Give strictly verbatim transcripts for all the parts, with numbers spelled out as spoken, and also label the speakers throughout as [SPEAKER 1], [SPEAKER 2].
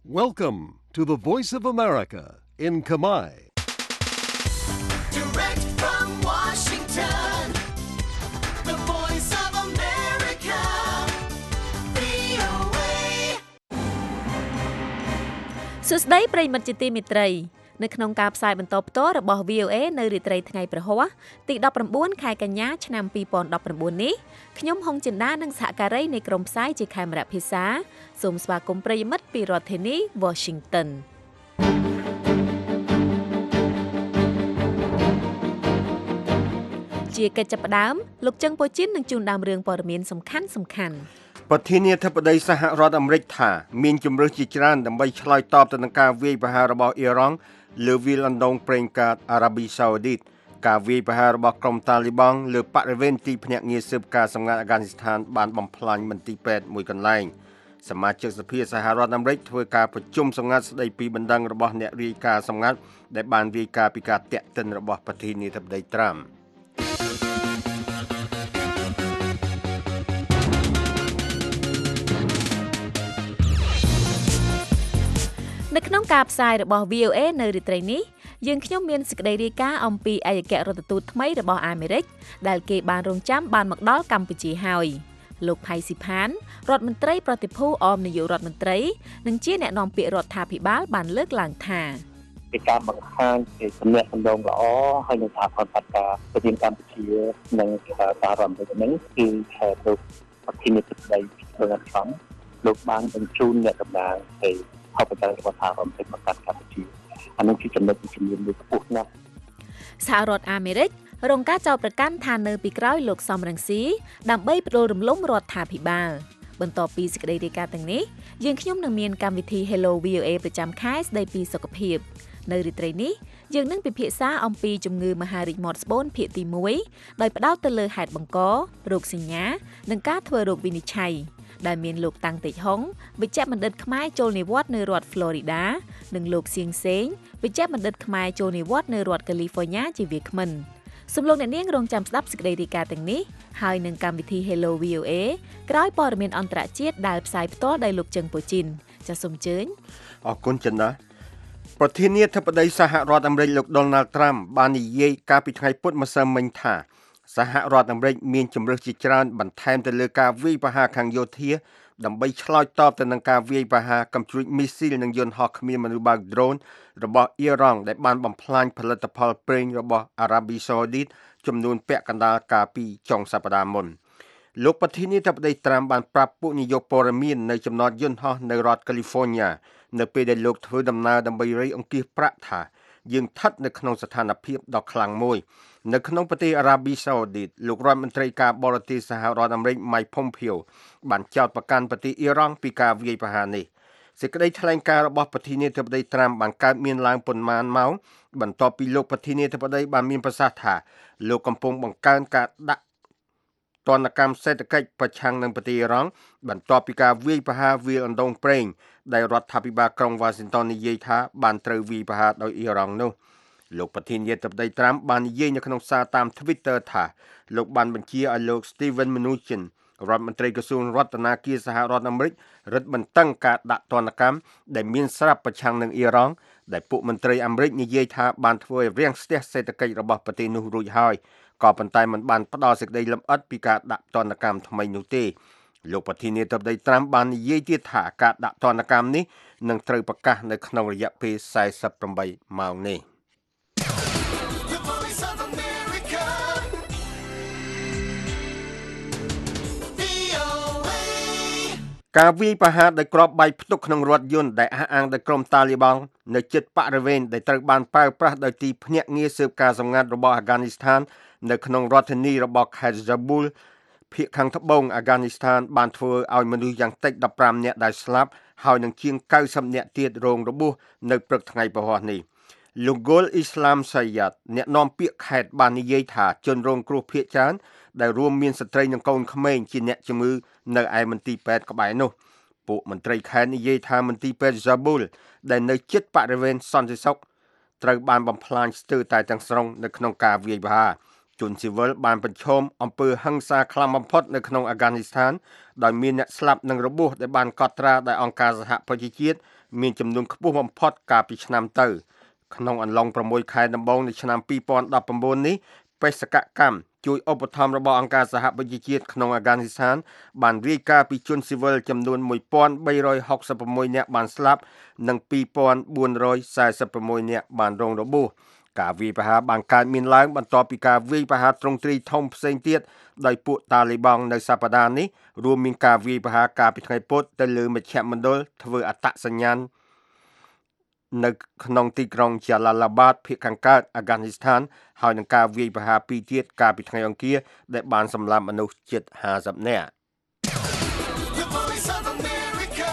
[SPEAKER 1] Welcome to the Voice of America in Khmer.
[SPEAKER 2] Direct from Washington, the Voice of America, វី អូ เอ
[SPEAKER 3] សួស្តីប្រិយមិត្តជាទីមេត្រីនៅក្នុងការផ្សាយបន្តផ្ទាល់របស់ វី អូ เอ នៅរាត្រីថ្ងៃប្រហ័សទីដប់ប្រាំបួនខែកញ្ញាឆ្នាំពីរពាន់ដប់ប្រាំបួននេះខ្ញុំហុងចិន្តានិងសហការីនៃក្រុមផ្សាយជាខេមរៈភាសាសូមស្វាគមន៍ប្រិយមិត្តពីរដ្ឋធានី Washington ជាកិច្ចចាប់ផ្ដើមលោកចឹងប៉ូជីននឹងជូនដើមរឿងព័ត៌មានសំខាន់សំខាន់
[SPEAKER 4] ប្រធានាធិបតីសហរដ្ឋអាមេរិកថាមានជំរឿសជាច្រើនដើម្បីឆ្លើយតបទៅនឹងការវាយប្រហាររបស់អ៊ីរ៉ង់លើវាលអណ្ដូងប្រេងកាតអារ៉ាប៊ីសាអូឌីតការវាយប្រហាររបស់ក្រុមតាលីបង់លើបរិវេណទីភ្នាក់ងារស៊ើបការសម្ងាត់អាហ្គានីស្ថានបានបំផ្លាញមន្ទីរពេទ្យមួយកន្លែងសមាជិកសភាសហរដ្ឋអាមេរិកធ្វើការប្រជុំសម្ងាត់ស្ដីពីបណ្ដឹងរបស់អ្នករាយការណ៍សម្ងាត់ដែលបានរាយការណ៍ពីការតាក់ទិនរបស់ប្រធានាធិបតីត្រាំ
[SPEAKER 3] នៅក្នុងការផ្សាយរបស់ វី អូ เอ នៅរាត្រីនេះយើងខ្ញុំមានសេចក្តីរាយការណ៍អំពីឯកអគ្គរដ្ឋទូតថ្មីរបស់អាមេរិកដែលគេបានរងចាំបានមកដល់កម្ពុជាហើយលោកផៃស៊ីផានរដ្ឋមន្ត្រីប្រតិភូអមនាយករដ្ឋមន្ត្រីនិងជាអ្នកនាំពាក្យរដ្ឋាភិបាលបានលើកឡើងថា
[SPEAKER 5] ពីការបង្ហាញពីទំនាក់ទំនងល្អហើយនឹងសហព័ន្ធបាត់ការប្រទេសកម្ពុជានិងសហរដ្ឋអាមេរិកនេះគឺថាលោកប្រធានាធិបតីលោកថ្នាំលោកបានបញ្ជូនអ្នកតំណាងទៅហៅប្រទេសរបស់សហរដ្ឋអាមេរិកមកកាន់កម្ពុជាអានេះជាចំណុចជំនាញមួយខ្ពស់ណាស់
[SPEAKER 3] សហរដ្ឋអាមេរិករងការចោទប្រកាន់ថានៅពីក្រោយលោកសំរងស៊ីដើម្បីផ្ដួលរំលំរដ្ឋាភិបាលបន្ទាប់ពីសេចក្តីរាយការណ៍ទាំងនេះយើងខ្ញុំនឹងមានកម្មវិធី Hello វី អូ เอ ប្រចាំខែស្ដីពីសុខភាពនៅរាត្រីនេះយើងនឹងពិភាក្សាអំពីជំងឺមហារីកមាត់ស្បូនភាគទីមួយដោយផ្ដោតទៅលើហេតុបង្ករោគសញ្ញានិងការធ្វើរោគវិនិច្ឆ័យដែលមានលោកតាំងតេជហុងវិជ្ជបណ្ឌិតខ្មែរចូលនិវត្តន៍នៅរដ្ឋ Florida និងលោកសៀងសេងវិជ្ជបណ្ឌិតខ្មែរចូលនិវត្តន៍នៅរដ្ឋ California ជាវាគ្មិនសូមលោកអ្នកនាងរងចាំស្ដាប់សេចក្តីរាយការណ៍ទាំងនេះហើយនឹងកម្មវិធី Hello វី អូ เอ ក្រោយព័ត៌មានអន្តរជាតិដែលផ្សាយផ្ទាល់ដោយលោកចឹងប៉ូជីនចាសសូមអញ្ជើញ
[SPEAKER 4] អរគុណចិនណាប្រធានាធិបតីសហរដ្ឋអាមេរិកលោក Donald Trump បាននិយាយកាលពីថ្ងៃពុធម្សិលមិញថាសហរដ្ឋអាមេរិកមានជំរឿសជាច្រើនបន្ថែមទៅលើការវាយប្រហារខាងយោធាដើម្បីឆ្លើយតបទៅនឹងការវាយប្រហារកំជ្រួចមីស៊ីលនិងយន្តហោះគ្មានមនុស្សបើក drone របស់អ៊ីរ៉ង់ដែលបានបំផ្លាញផលិតផលប្រេងរបស់អារ៉ាប៊ីសាអូឌីតចំនួនពាក់កណ្ដាលកាលពីចុងសប្តាហ៍មុនលោកប្រធានាធិបតីត្រាំបានប្រាប់ពួកនាយកព័ត៌មាននៅចំណតយន្តហោះនៅរដ្ឋ California នៅពេលដែលលោកធ្វើដំណើរដើម្បីរៃអង្គាសប្រាក់ថាយើងស្ថិតនៅក្នុងស្ថានភាពដ៏ខ្លាំងមួយនៅក្នុងប្រទេសអារ៉ាប៊ីសាអូឌីតលោករដ្ឋមន្ត្រីការបរទេសសហរដ្ឋអាមេរិក Mike Pompeo បានចោទប្រកាន់ប្រទេសអ៊ីរ៉ង់ពីការវាយប្រហារនេះសេចក្តីថ្លែងការណ៍របស់ប្រធានាធិបតីត្រាំបានកើតមានឡើងប៉ុន្មានម៉ោងបន្ទាប់ពីលោកប្រធានាធិបតីបានមានប្រសាសន៍ថាលោកកំពុងបង្កើនការដាក់ទណ្ឌកម្មសេដ្ឋកិច្ចប្រឆាំងនឹងប្រទេសអ៊ីរ៉ង់បន្ទាប់ពីការវាយប្រហារវាលអណ្ដូងប្រេងដែលរដ្ឋាភិបាលក្រុង Washington និយាយថាបានត្រូវវាយប្រហារដោយអ៊ីរ៉ង់នោះលោកប្រធានាធិបតីត្រាំបាននិយាយនៅក្នុងសារតាម Twitter ថាលោកបានបញ្ជាឲ្យលោក Steven Mnuchin រដ្ឋមន្ត្រីក្រសួងរដ្ឋាភិបាលសហរដ្ឋអាមេរិករឹតបន្តឹងការដាក់ទណ្ឌកម្មដែលមានស្រាប់ប្រឆាំងនឹងអ៊ីរ៉ង់ដែលពួកមន្ត្រីអាមេរិកនិយាយថាបានធ្វើឲ្យរាំងស្ទះសេដ្ឋកិច្ចរបស់ប្រទេសនោះរួចហើយក៏ប៉ុន្តែมันបានផ្ដល់សេចក្តីលម្អិតពីការដាក់ទណ្ឌកម្មថ្មីនោះទេលោកប្រធានាធិបតីត្រាំបាននិយាយទៀតថាការដាក់ទណ្ឌកម្មនេះនឹងត្រូវប្រកាសនៅក្នុងរយៈពេលសែសិបប្រាំបីម៉ោងនេះការវាយប្រហារដោយគ្រាប់បែកផ្ទុកក្នុងរថយន្តដែលអះអាងដោយក្រុមតាលីបង់នៅជិតបរិវេណដែលត្រូវបានប្រើប្រាស់ដោយទីភ្នាក់ងារស៊ើបការសម្ងាត់របស់អាហ្គានីស្ថាននៅក្នុងរដ្ឋធានីរបស់ខេត្ត Zabul ភាគខាងត្បូងអាហ្គានីស្ថានបានធ្វើឲ្យមនុស្សយ៉ាងតិចដប់ប្រាំនាក់ដែលស្លាប់ហើយនឹងជាងកៅសិបនាក់ទៀតរងរបួសនៅព្រឹកថ្ងៃពហុនេះលោក Gol Islam Sayyad អ្នកនាំពាក្យខេត្តបាននិយាយថាជនរងគ្រោះភាគច្រើនដែលរួមមានស្ត្រីនិងកូនក្មេងជាអ្នកជំងឺនៅឯមន្ទីរពេទ្យក្បែរនោះពួកមន្ត្រីខេត្តនិយាយថាមន្ទីរពេទ្យ Zabul ដែលនៅជិតបរិវេណសន្តិសុខត្រូវបានបំផ្លាញស្ទើរតែទាំងស្រុងនៅក្នុងការវាយប្រហារជនស៊ីវិលបានប្រឈមអំពើហិង្សាខ្លាំងបំផុតនៅក្នុងអាហ្គានីស្ថានដោយមានអ្នកស្លាប់និងរបួសដែលបានកត់ត្រាដោយអង្គការសហប្រជាជាតិមានចំនួនខ្ពស់បំផុតកាលពីឆ្នាំទៅក្នុងអំឡុងប្រាំមួយខែដំបូងនៃឆ្នាំពីរពាន់ដប់ប្រាំបួននេះបេសកកម្មជួយឧបត្ថម្ភរបស់អង្គការសហប្រជាជាតិក្នុងអាហ្គានីស្ថានបានរាយការណ៍ពីជនស៊ីវិលចំនួនមួយពាន់បីរយហុកសិប៦នាក់បានស្លាប់និងពីរពាន់បួនរយសែសិប៦នាក់បានរងរបួសការវាយប្រហារបានកើតមានឡើងបន្ទាប់ពីការវាយប្រហារទ្រង់ទ្រីធំផ្សេងទៀតដោយពួកតាលីបង់នៅសប្តាហ៍នេះរួមមានការវាយប្រហារកាលពីថ្ងៃពុធទៅលើមជ្ឈមណ្ឌលធ្វើអត្តសញ្ញាណនៅក្នុងទីក្រុងជាឡាឡាបាតភាគខាងកើតអាហ្គានីស្ថានហើយនឹងការវាយប្រហារពីរទៀតកាលពីថ្ងៃអង្គារដែលបានសម្លាប់មនុស្សជិតห้าสิบនាក់
[SPEAKER 2] The voice of America.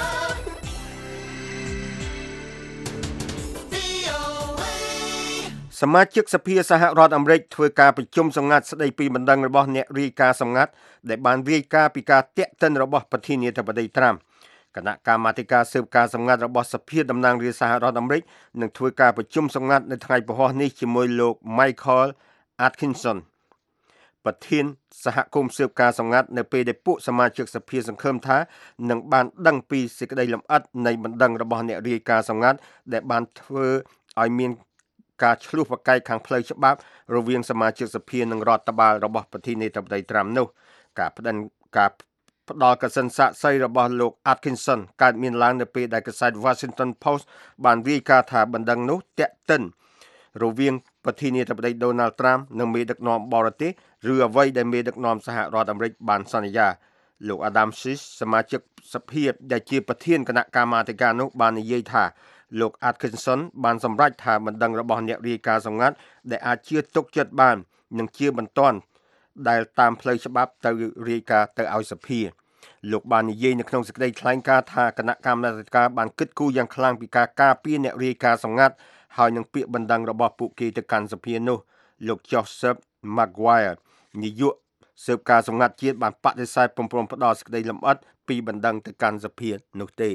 [SPEAKER 2] វី អូ เอ
[SPEAKER 4] សមាជិកសភាសហរដ្ឋអាមេរិកធ្វើការប្រជុំសម្ងាត់ស្ដីពីបណ្ដឹងរបស់អ្នករាយការណ៍សម្ងាត់ដែលបានរាយការណ៍ពីការតាក់ទិនរបស់ប្រធានាធិបតីត្រាំគណៈកម្មាធិការស៊ើបការសម្ងាត់របស់សភាតំណាងរាស្ត្រសហរដ្ឋអាមេរិកនឹងធ្វើការប្រជុំសម្ងាត់នៅថ្ងៃពហុនេះជាមួយលោក Michael Atkinson ប្រធានសហគមន៍ស៊ើបការសម្ងាត់នៅពេលដែលពួកសមាជិកសភាសង្ឃឹមថានឹងបានដឹងពីសេចក្តីលម្អិតនៃបណ្ដឹងរបស់អ្នករាយការណ៍សម្ងាត់ដែលបានធ្វើឲ្យមានការឆ្លោះប្រកែកខាងផ្លូវច្បាប់រវាងសមាជិកសភានិងរដ្ឋបាលរបស់ប្រធានាធិបតីត្រាំនោះការផ្ដឹងការផ្ដល់កសិនសាកសីរបស់លោក Atkinson កើតមានឡើងនៅពេលដែលកាសែត Washington Post បានរាយការណ៍ថាបណ្ដឹងនោះតាក់ទិនរវាងប្រធានាធិបតី Donald Trump និងមេដឹកនាំបរទេសឬអ្វីដែលមេដឹកនាំសហរដ្ឋអាមេរិកបានសន្យាលោក Adam Schiff សមាជិកសភាដែលជាប្រធានគណៈកម្មាធិការនោះបាននិយាយថាលោក Atkinson បានសម្រេចថាបណ្ដឹងរបស់អ្នករាយការណ៍សម្ងាត់ដែលអាចជឿទុកចិត្តបាននិងជាបន្ទាន់ដែលតាមផ្លូវច្បាប់ទៅរាយការណ៍ទៅឲ្យសភាលោកបាននិយាយនៅក្នុងសេចក្តីថ្លែងការណ៍ថាគណៈកម្មាធិការបានគិតគូរយ៉ាងខ្លាំងពីការការពារអ្នករាយការណ៍សម្ងាត់ហើយនឹងពាក្យបណ្ដឹងរបស់ពួកគេទៅកាន់សភានោះលោក Joseph Maguire នាយកស៊ើបការសម្ងាត់ជាតិបានបដិសេធពុំព្រមផ្ដល់សេចក្តីលម្អិតពីបណ្ដឹងទៅកាន់សភានោះទេ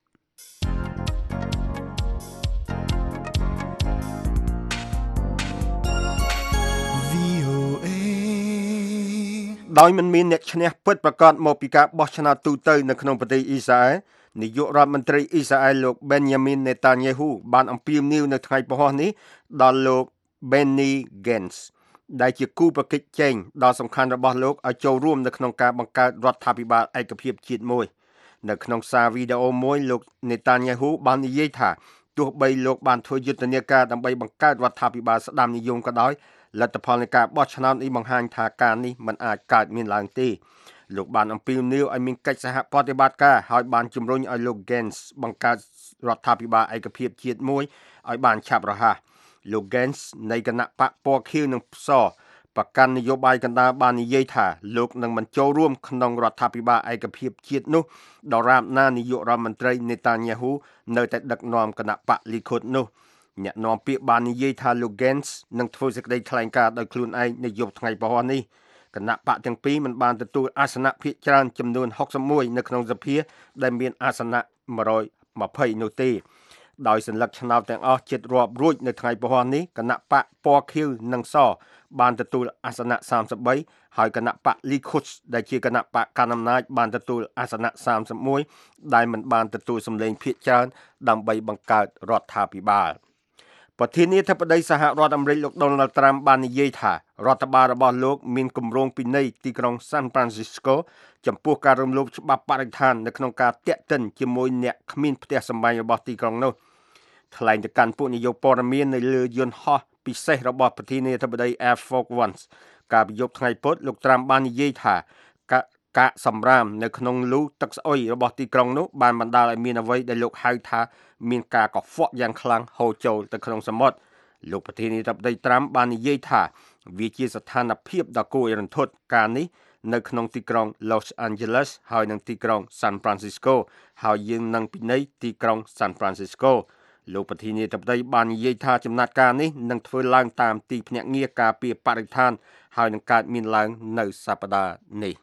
[SPEAKER 4] ដោយមិនមានអ្នកឈ្នះពិតប្រាកដមកពីការបោះឆ្នោតទូទៅនៅក្នុងប្រទេសអ៊ីស្រាអែលនាយករដ្ឋមន្ត្រីអ៊ីស្រាអែលលោក Benjamin Netanyahu បានអំពាវនាវនៅថ្ងៃពហុនេះដល់លោក Benny Gantz ដែលជាគូប្រកួតជែងដ៏សំខាន់របស់លោកឲ្យចូលរួមនៅក្នុងការបង្កើតរដ្ឋាភិបាលឯកភាពជាតិមួយនៅក្នុងសារវីដេអូមួយលោក Netanyahu បាននិយាយថាទោះបីលោកបានធ្វើយុទ្ធនាការដើម្បីបង្កើតរដ្ឋាភិបាលស្ដាមនិយមក៏ដោយលទ្ធផលនៃការបោះឆ្នោតនេះបង្ហាញថាការនេះមិនអាចកើតមានឡើងទេលោកបានអំពាវនាវឲ្យមានកិច្ចសហប្រតិបត្តិការហើយបានជំរុញឲ្យលោក Gantz បង្កើតរដ្ឋាភិបាលឯកភាពជាតិមួយឲ្យបានឆាប់រហ័សលោក Gantz នៃគណៈបកពណ៌ខៀវនិងផ្សប្រកាន់នយោបាយកណ្ដាលបាននិយាយថាលោកនឹងមិនចូលរួមក្នុងរដ្ឋាភិបាលឯកភាពជាតិនោះដរាបណានាយករដ្ឋមន្ត្រី Netanyahu នៅតែដឹកនាំគណៈបក Likud នោះអ្នកនាំពាក្យបាននិយាយថាលោក Gantz នឹងធ្វើសេចក្តីថ្លែងការណ៍ដោយខ្លួនឯងនៅយប់ថ្ងៃពហុនេះគណៈបកទាំងពីរមិនបានទទួលអាសនៈភាគច្រើនចំនួនហុកសិបមួយនៅក្នុងសភាដែលមានអាសនៈមួយរយยี่สิบនោះទេដោយសัญลักษณ์ឆ្នោតទាំងអស់ជិតរាប់រួចនៅថ្ងៃពហុនេះគណៈបកពណ៌ខៀវនិងសបានទទួលអាសនៈសាមសិបបីហើយគណៈបក Likud ដែលជាគណៈបកកណ្ដាលអំណាចបានទទួលអាសនៈសាមសិបមួយដែលមិនបានទទួលសម្លេងភាគច្រើនដើម្បីបង្កើតរដ្ឋាភិបាលប្រធានាធិបតីសហរដ្ឋអាមេរិកលោក Donald Trump បាននិយាយថារដ្ឋបាលរបស់លោកមានគម្រោងពិន័យទីក្រុង San Francisco ចំពោះការរំលោភច្បាប់បរិស្ថាននៅក្នុងការតាក់ទិនជាមួយអ្នកគ្មានផ្ទះសម្បែងរបស់ទីក្រុងនោះថ្លែងទៅកាន់ពួកនយោបាយព័ត៌មាននៅលើយន្តហោះពិសេសរបស់ប្រធានាធិបតី Air Force One កាលពីយប់ថ្ងៃពុធលោក Trump បាននិយាយថាការសម្រាមនៅក្នុងលូទឹកស្អុយរបស់ទីក្រុងនោះបានបណ្ដាលឲ្យមានអ្វីដែលលោកហៅថាមានការកខ្វក់យ៉ាងខ្លាំងហូរចូលទៅក្នុងសមុទ្រលោកប្រធានាធិបតី Trump បាននិយាយថាវាជាស្ថានភាពដ៏គួរឲ្យរន្ធត់ការនេះនៅក្នុងទីក្រុង Los Angeles ហើយនិងទីក្រុង San Francisco ហើយយើងនឹងពិន័យទីក្រុង San Francisco លោកប្រធានាធិបតីបាននិយាយថាចំណាត់ការនេះនឹងធ្វើឡើងតាមទីភ្នាក់ងារការពារបរិស្ថានហើយនឹងកើតមានឡើងនៅសប្តាហ៍នេះ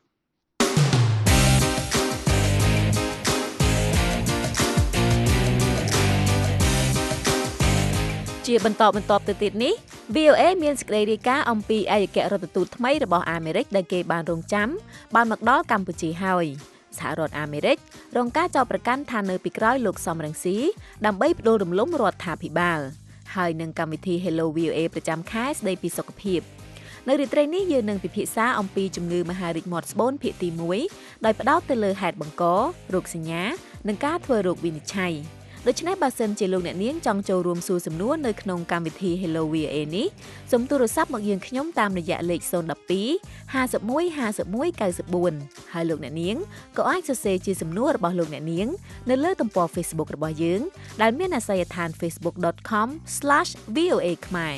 [SPEAKER 3] ជាបន្តបន្ទាប់ទៅទៀតនេះ V O A មានសេចក្តីរាយការណ៍អំពីឯកអគ្គរដ្ឋទូតថ្មីរបស់អាមេរិកដែលគេបានរងចាំបានមកដល់កម្ពុជាហើយសហរដ្ឋអាមេរិករងការចោទប្រកាន់ថានៅពីក្រោយលោកសំរងស៊ីដើម្បីផ្ដួលរំលំរដ្ឋាភិបាលហើយនឹងកម្មវិធី Hello វី អូ เอ ប្រចាំខែស្ដីពីសុខភាពនៅរាត្រីនេះយើងនឹងពិភាក្សាអំពីជំងឺមហារីកមាត់ស្បូនភាគទីមួយដោយផ្ដោតទៅលើហេតុបង្ករោគសញ្ញានិងការធ្វើរោគវិនិច្ឆ័យដូច្នេះបើសិនជាលោកអ្នកនាងចង់ចូលរួមសួរសំណួរនៅក្នុងកម្មវិធី Hello វី អូ เอ នេះសូមទូរស័ព្ទមកយើងខ្ញុំតាមរយៈលេខศูนย์ หนึ่ง สอง ห้า หนึ่ง ห้า หนึ่ง เก้า สี่ ហើយលោកអ្នកនាងក៏អាចសរសេរជាសំណួររបស់លោកអ្នកនាងនៅលើទំព័រ Facebook របស់យើងដែលមានអាសយដ្ឋាន facebook dot com slash v o a khmer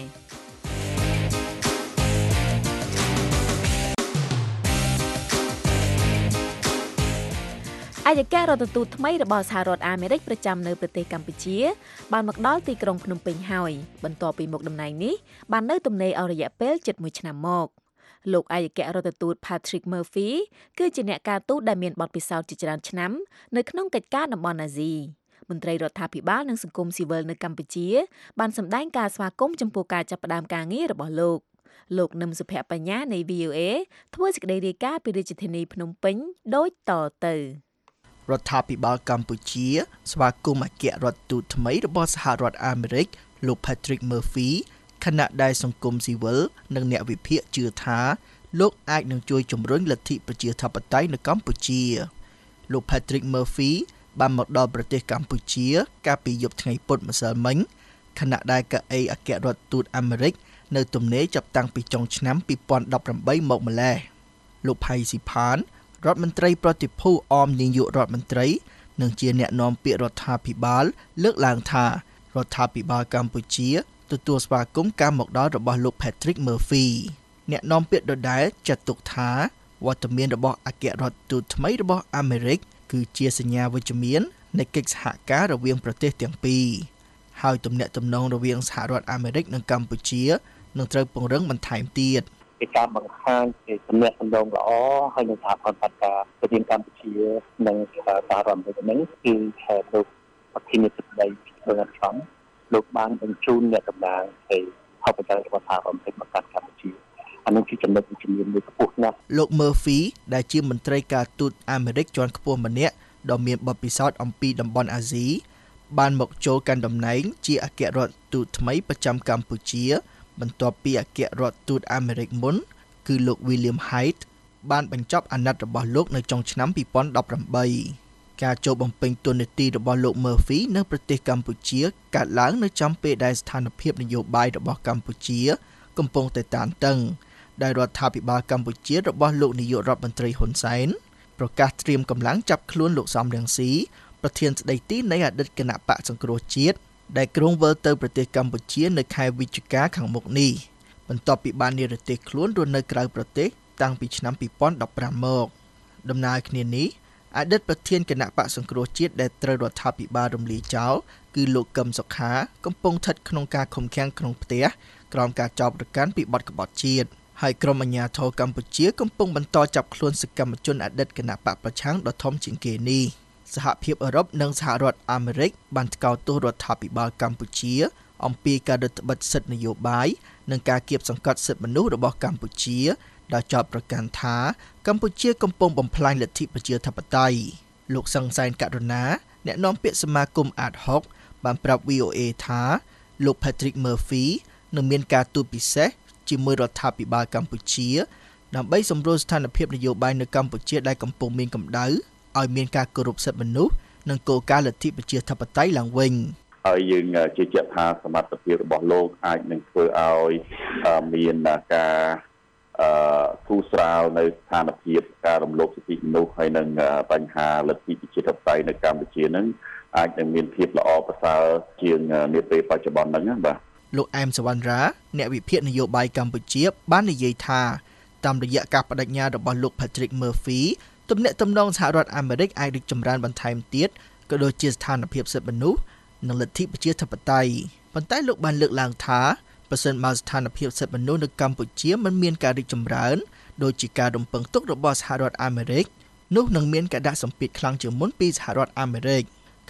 [SPEAKER 3] ឯកអគ្គរដ្ឋទូតថ្មីរបស់សហរដ្ឋអាមេរិកប្រចាំនៅប្រទេសកម្ពុជាបានមកដល់ទីក្រុងភ្នំពេញហើយបន្ទាប់ពីមុខតំណែងនេះបាននៅទំនេរអស់រយៈពេលជិតមួយឆ្នាំមកលោកឯកអគ្គរដ្ឋទូត Patrick Murphy គឺជាអ្នកការទូតដែលមានបទពិសោធន៍ជាច្រើនឆ្នាំនៅក្នុងកិច្ចការតំបន់អាស៊ីមន្ត្រីរដ្ឋាភិបាលនិងសង្គមស៊ីវិលនៅកម្ពុជាបានសម្ដែងការស្វាគមន៍ចំពោះការចាប់ផ្ដើមការងាររបស់លោកលោកនឹមសុភបញ្ញានៃ V O A ធ្វើសេចក្តីរាយការណ៍ពីរាជធានីភ្នំពេញដូចតទៅ
[SPEAKER 6] រដ្ឋាភិបាលកម្ពុជាស្វាគមន៍អគ្គរដ្ឋទូតថ្មីរបស់សហរដ្ឋអាមេរិកលោក Patrick Murphy ខណៈដែលសង្គមស៊ីវិលនិងអ្នកវិភាគជឿថាលោកអាចនឹងជួយជំរុញលទ្ធិប្រជាធិបតេយ្យនៅកម្ពុជាលោក Patrick Murphy បានមកដល់ប្រទេសកម្ពុជាកាលពីយប់ថ្ងៃពុធម្សិលមិញខណៈដែលកៅអីអគ្គរដ្ឋទូតអាមេរិកនៅទំនេរចាប់តាំងពីចុងឆ្នាំពីរពាន់ដប់ប្រាំបីមកម្ល៉េះលោកផៃស៊ីផានរដ្ឋមន្ត្រីប្រតិភូអមនាយករដ្ឋមន្ត្រីនិងជាអ្នកនាំពាក្យរដ្ឋាភិបាលលើកឡើងថារដ្ឋាភិបាលកម្ពុជាទទួលស្វាគមន៍ការមកដល់របស់លោក Patrick Murphy អ្នកនាំពាក្យដដែលចាត់ទុកថាវត្តមានរបស់អគ្គរដ្ឋទូតថ្មីរបស់អាមេរិកគឺជាសញ្ញាវិជ្ជមាននៃកិច្ចសហការរវាងប្រទេសទាំងពីរហើយទំនាក់ទំនងរវាងសហរដ្ឋអាមេរិកនិងកម្ពុជានឹងត្រូវពង្រឹងបន្ថែមទៀត
[SPEAKER 5] ពីការបង្ហាញពីទំនាក់ទំនងល្អហើយនឹងសហព័ន្ធការប្រទេសកម្ពុជានិងសហរដ្ឋអាមេរិកហ្នឹងគឺថាលោកប្រធានាធិបតីដូណាល់ Trump លោកបានបញ្ជូនអ្នកតំណាងទៅហៅប្រចាំរបស់សហរដ្ឋអាមេរិកមកកាន់កម្ពុជាអានោះជាចំណុចវិជ្ជមានមួយខ្ពស់ណាស់
[SPEAKER 6] លោក Murphy ដែលជាមន្ត្រីការទូតអាមេរិកជាន់ខ្ពស់ម្នាក់ដ៏មានបទពិសោធន៍អំពីតំបន់អាស៊ីបានមកចូលកាន់តំណែងជាអគ្គរដ្ឋទូតថ្មីប្រចាំកម្ពុជាបន្ទាប់ពីអគ្គរដ្ឋទូតអាមេរិកមុនគឺលោក William Haidt បានបញ្ចប់អាណត្តិរបស់លោកនៅចុងឆ្នាំពីរពាន់ដប់ប្រាំបីការចូលបំពេញតួនាទីរបស់លោក Murphy នៅប្រទេសកម្ពុជាកើតឡើងនៅចំពេលដែលស្ថានភាពនយោបាយរបស់កម្ពុជាកំពុងតែតានតឹងដែលរដ្ឋាភិបាលកម្ពុជារបស់លោកនាយករដ្ឋមន្ត្រីហ៊ុនសែនប្រកាសត្រៀមកម្លាំងចាប់ខ្លួនលោកសំរងស៊ីប្រធានស្ដីទីនៃអតីតគណៈបកសង្គ្រោះជាតិដែលគ្រងវិលទៅប្រទេសកម្ពុជានៅខែវិច្ឆិកាខាងមុខនេះបន្ទាប់ពីបាននិរទេសខ្លួនរស់នៅក្រៅប្រទេសតាំងពីឆ្នាំពីរពាន់ដប់ប្រាំមកដំណើរគ្នានេះអតីតប្រធានគណៈបកសង្គ្រោះជាតិដែលត្រូវរដ្ឋាភិបាលរំលាយចោលគឺលោកកឹមសុខាកំពុងស្ថិតក្នុងការឃុំឃាំងក្នុងផ្ទះក្រោមការចោទប្រកាន់ពីបទក្បត់ជាតិហើយក្រុមអាជ្ញាធរកម្ពុជាកំពុងបន្តចាប់ខ្លួនសកម្មជនអតីតគណៈបកប្រឆាំងដ៏ធំជាងគេនេះសហភាពអឺរ៉ុបនិងសហរដ្ឋអាមេរិកបានថ្កោលទោសរដ្ឋាភិបាលកម្ពុជាអំពីការរឹតបន្តឹងសិទ្ធិនយោបាយនិងការគៀបសង្កត់សិទ្ធិមនុស្សរបស់កម្ពុជាដោយចោទប្រកាន់ថាកម្ពុជាកំពុងបំផ្លាញលទ្ធិប្រជាធិបតេយ្យលោកសង្សានករុណាអ្នកនាំពាក្យសមាគមអាតហុកបានប្រាប់ V O A ថាលោក Patrick Murphy នឹងមានការទូតពិសេសជាមួយរដ្ឋាភិបាលកម្ពុជាដើម្បីសម្រួលស្ថានភាពនយោបាយនៅកម្ពុជាដែលកំពុងមានកម្ដៅឲ្យមានការគោរពសិទ្ធិមនុស្សនិងគោលការណ៍លទ្ធិប្រជាធិបតេយ្យឡើងវិញ
[SPEAKER 7] ហើយយើងជឿជាក់ថាសមត្ថភាពរបស់លោកអាចនឹងធ្វើឲ្យមានការអឺធូរស្រាលនៅស្ថានភាពការរំលោភសិទ្ធិមនុស្សហើយនឹងបញ្ហាលទ្ធិប្រជាធិបតេយ្យនៅកម្ពុជានឹងអាចនឹងមានភាពល្អប្រសើរជាងនាពេលបច្ចុប្បន្នហ្នឹងបាទ
[SPEAKER 6] លោកអែមសវណ្ណរាអ្នកវិភាគនយោបាយកម្ពុជាបាននិយាយថាតាមរយៈការបដិញ្ញារបស់លោក Patrick Murphy ទំនាក់ទំនងសហរដ្ឋអាមេរិកអាចរីកចម្រើនបន្ថែមទៀតក៏ដូចជាស្ថានភាពសិទ្ធិមនុស្សនិងលទ្ធិប្រជាធិបតេយ្យប៉ុន្តែលោកបានលើកឡើងថាប្រសិនបើស្ថានភាពសិទ្ធិមនុស្សនៅកម្ពុជាមិនមានការរីកចម្រើនដូចជាការរំពឹងទុករបស់សហរដ្ឋអាមេរិកនោះនឹងមានការដាក់សម្ពាធខ្លាំងជាងមុនពីសហរដ្ឋអាមេរិក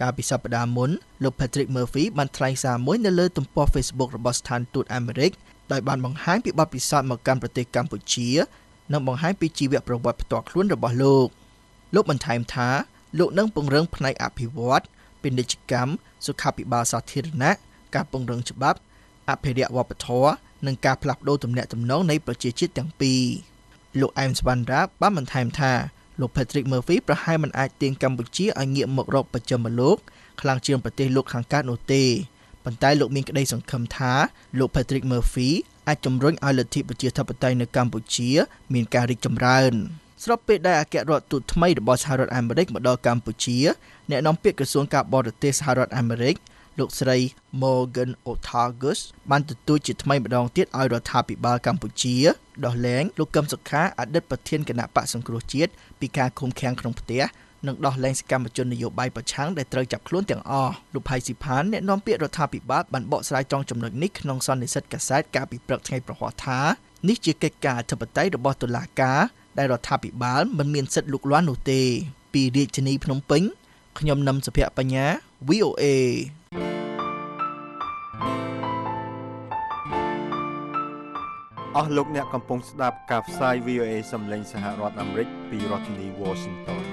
[SPEAKER 6] កាលពីសប្តាហ៍មុនលោក Patrick Murphy បានថ្លែងសារមួយនៅលើទំព័រ Facebook របស់ស្ថានទូតអាមេរិកដោយបានបង្ហាញពីបទពិសោធន៍មកកាន់ប្រទេសកម្ពុជានិងបង្ហាញពីជីវប្រវត្តិផ្ទាល់ខ្លួនរបស់លោកលោកបន្ថែមថាលោកនឹងពង្រឹងផ្នែកអភិវឌ្ឍពាណិជ្ជកម្មសុខាភិបាលសាធារណៈការពង្រឹងច្បាប់អភិរក្សវប្បធម៌និងការផ្លាស់ប្តូរទំនាក់ទំនងនៃប្រជាជាតិទាំងពីរលោកអែមស្វណ្ណរាបានបន្ថែមថាលោក Patrick Murphy ប្រហែលមិនអាចទាញកម្ពុជាឲ្យងាកមករកបច្ចឹមលោកខ្លាំងជាងប្រទេសលោកខាងកើតនោះទេប៉ុន្តែលោកមានក្តីសង្ឃឹមថាលោក Patrick Murphy អាចជំរុញឲ្យលទ្ធិប្រជាធិបតេយ្យនៅកម្ពុជាមានការរីកចម្រើនស្របពេលដែលអគ្គរដ្ឋទូតថ្មីរបស់សហរដ្ឋអាមេរិកមកដល់កម្ពុជាអ្នកនាំពាក្យក្រសួងការបរទេសសហរដ្ឋអាមេរិកលោកស្រី Morgan Ortagus បានទទូចជាថ្មីម្ដងទៀតឲ្យរដ្ឋាភិបាលកម្ពុជាដោះលែងលោកកឹមសុខាអតីតប្រធានគណៈបក្សសង្គ្រោះជាតិពីការឃុំឃាំងក្នុងផ្ទះនិងដោះលែងសកម្មជននយោបាយប្រឆាំងដែលត្រូវចាប់ខ្លួនទាំងអស់លោកផៃស៊ីផានអ្នកនាំពាក្យរដ្ឋាភិបាលបានបកស្រាយត្រង់ចំណុចនេះក្នុងសន្និសីទកាសែតកាលពីព្រឹកថ្ងៃប្រហ័សថានេះជាកិច្ចការអធិបតេយ្យរបស់តុលាការដែលរដ្ឋាភិបាលមិនមានសិទ្ធិលូកលាន់នោះទេពីរាជធានីភ្នំពេញខ្ញុំនឹមសុភ័ក្របញ្ញា វី អូ เอ
[SPEAKER 4] អស់លោកអ្នកកំពុងស្ដាប់ការផ្សាយ វី អូ เอ សំឡេងសហរដ្ឋអាមេរិកពីរដ្ឋធានី Washington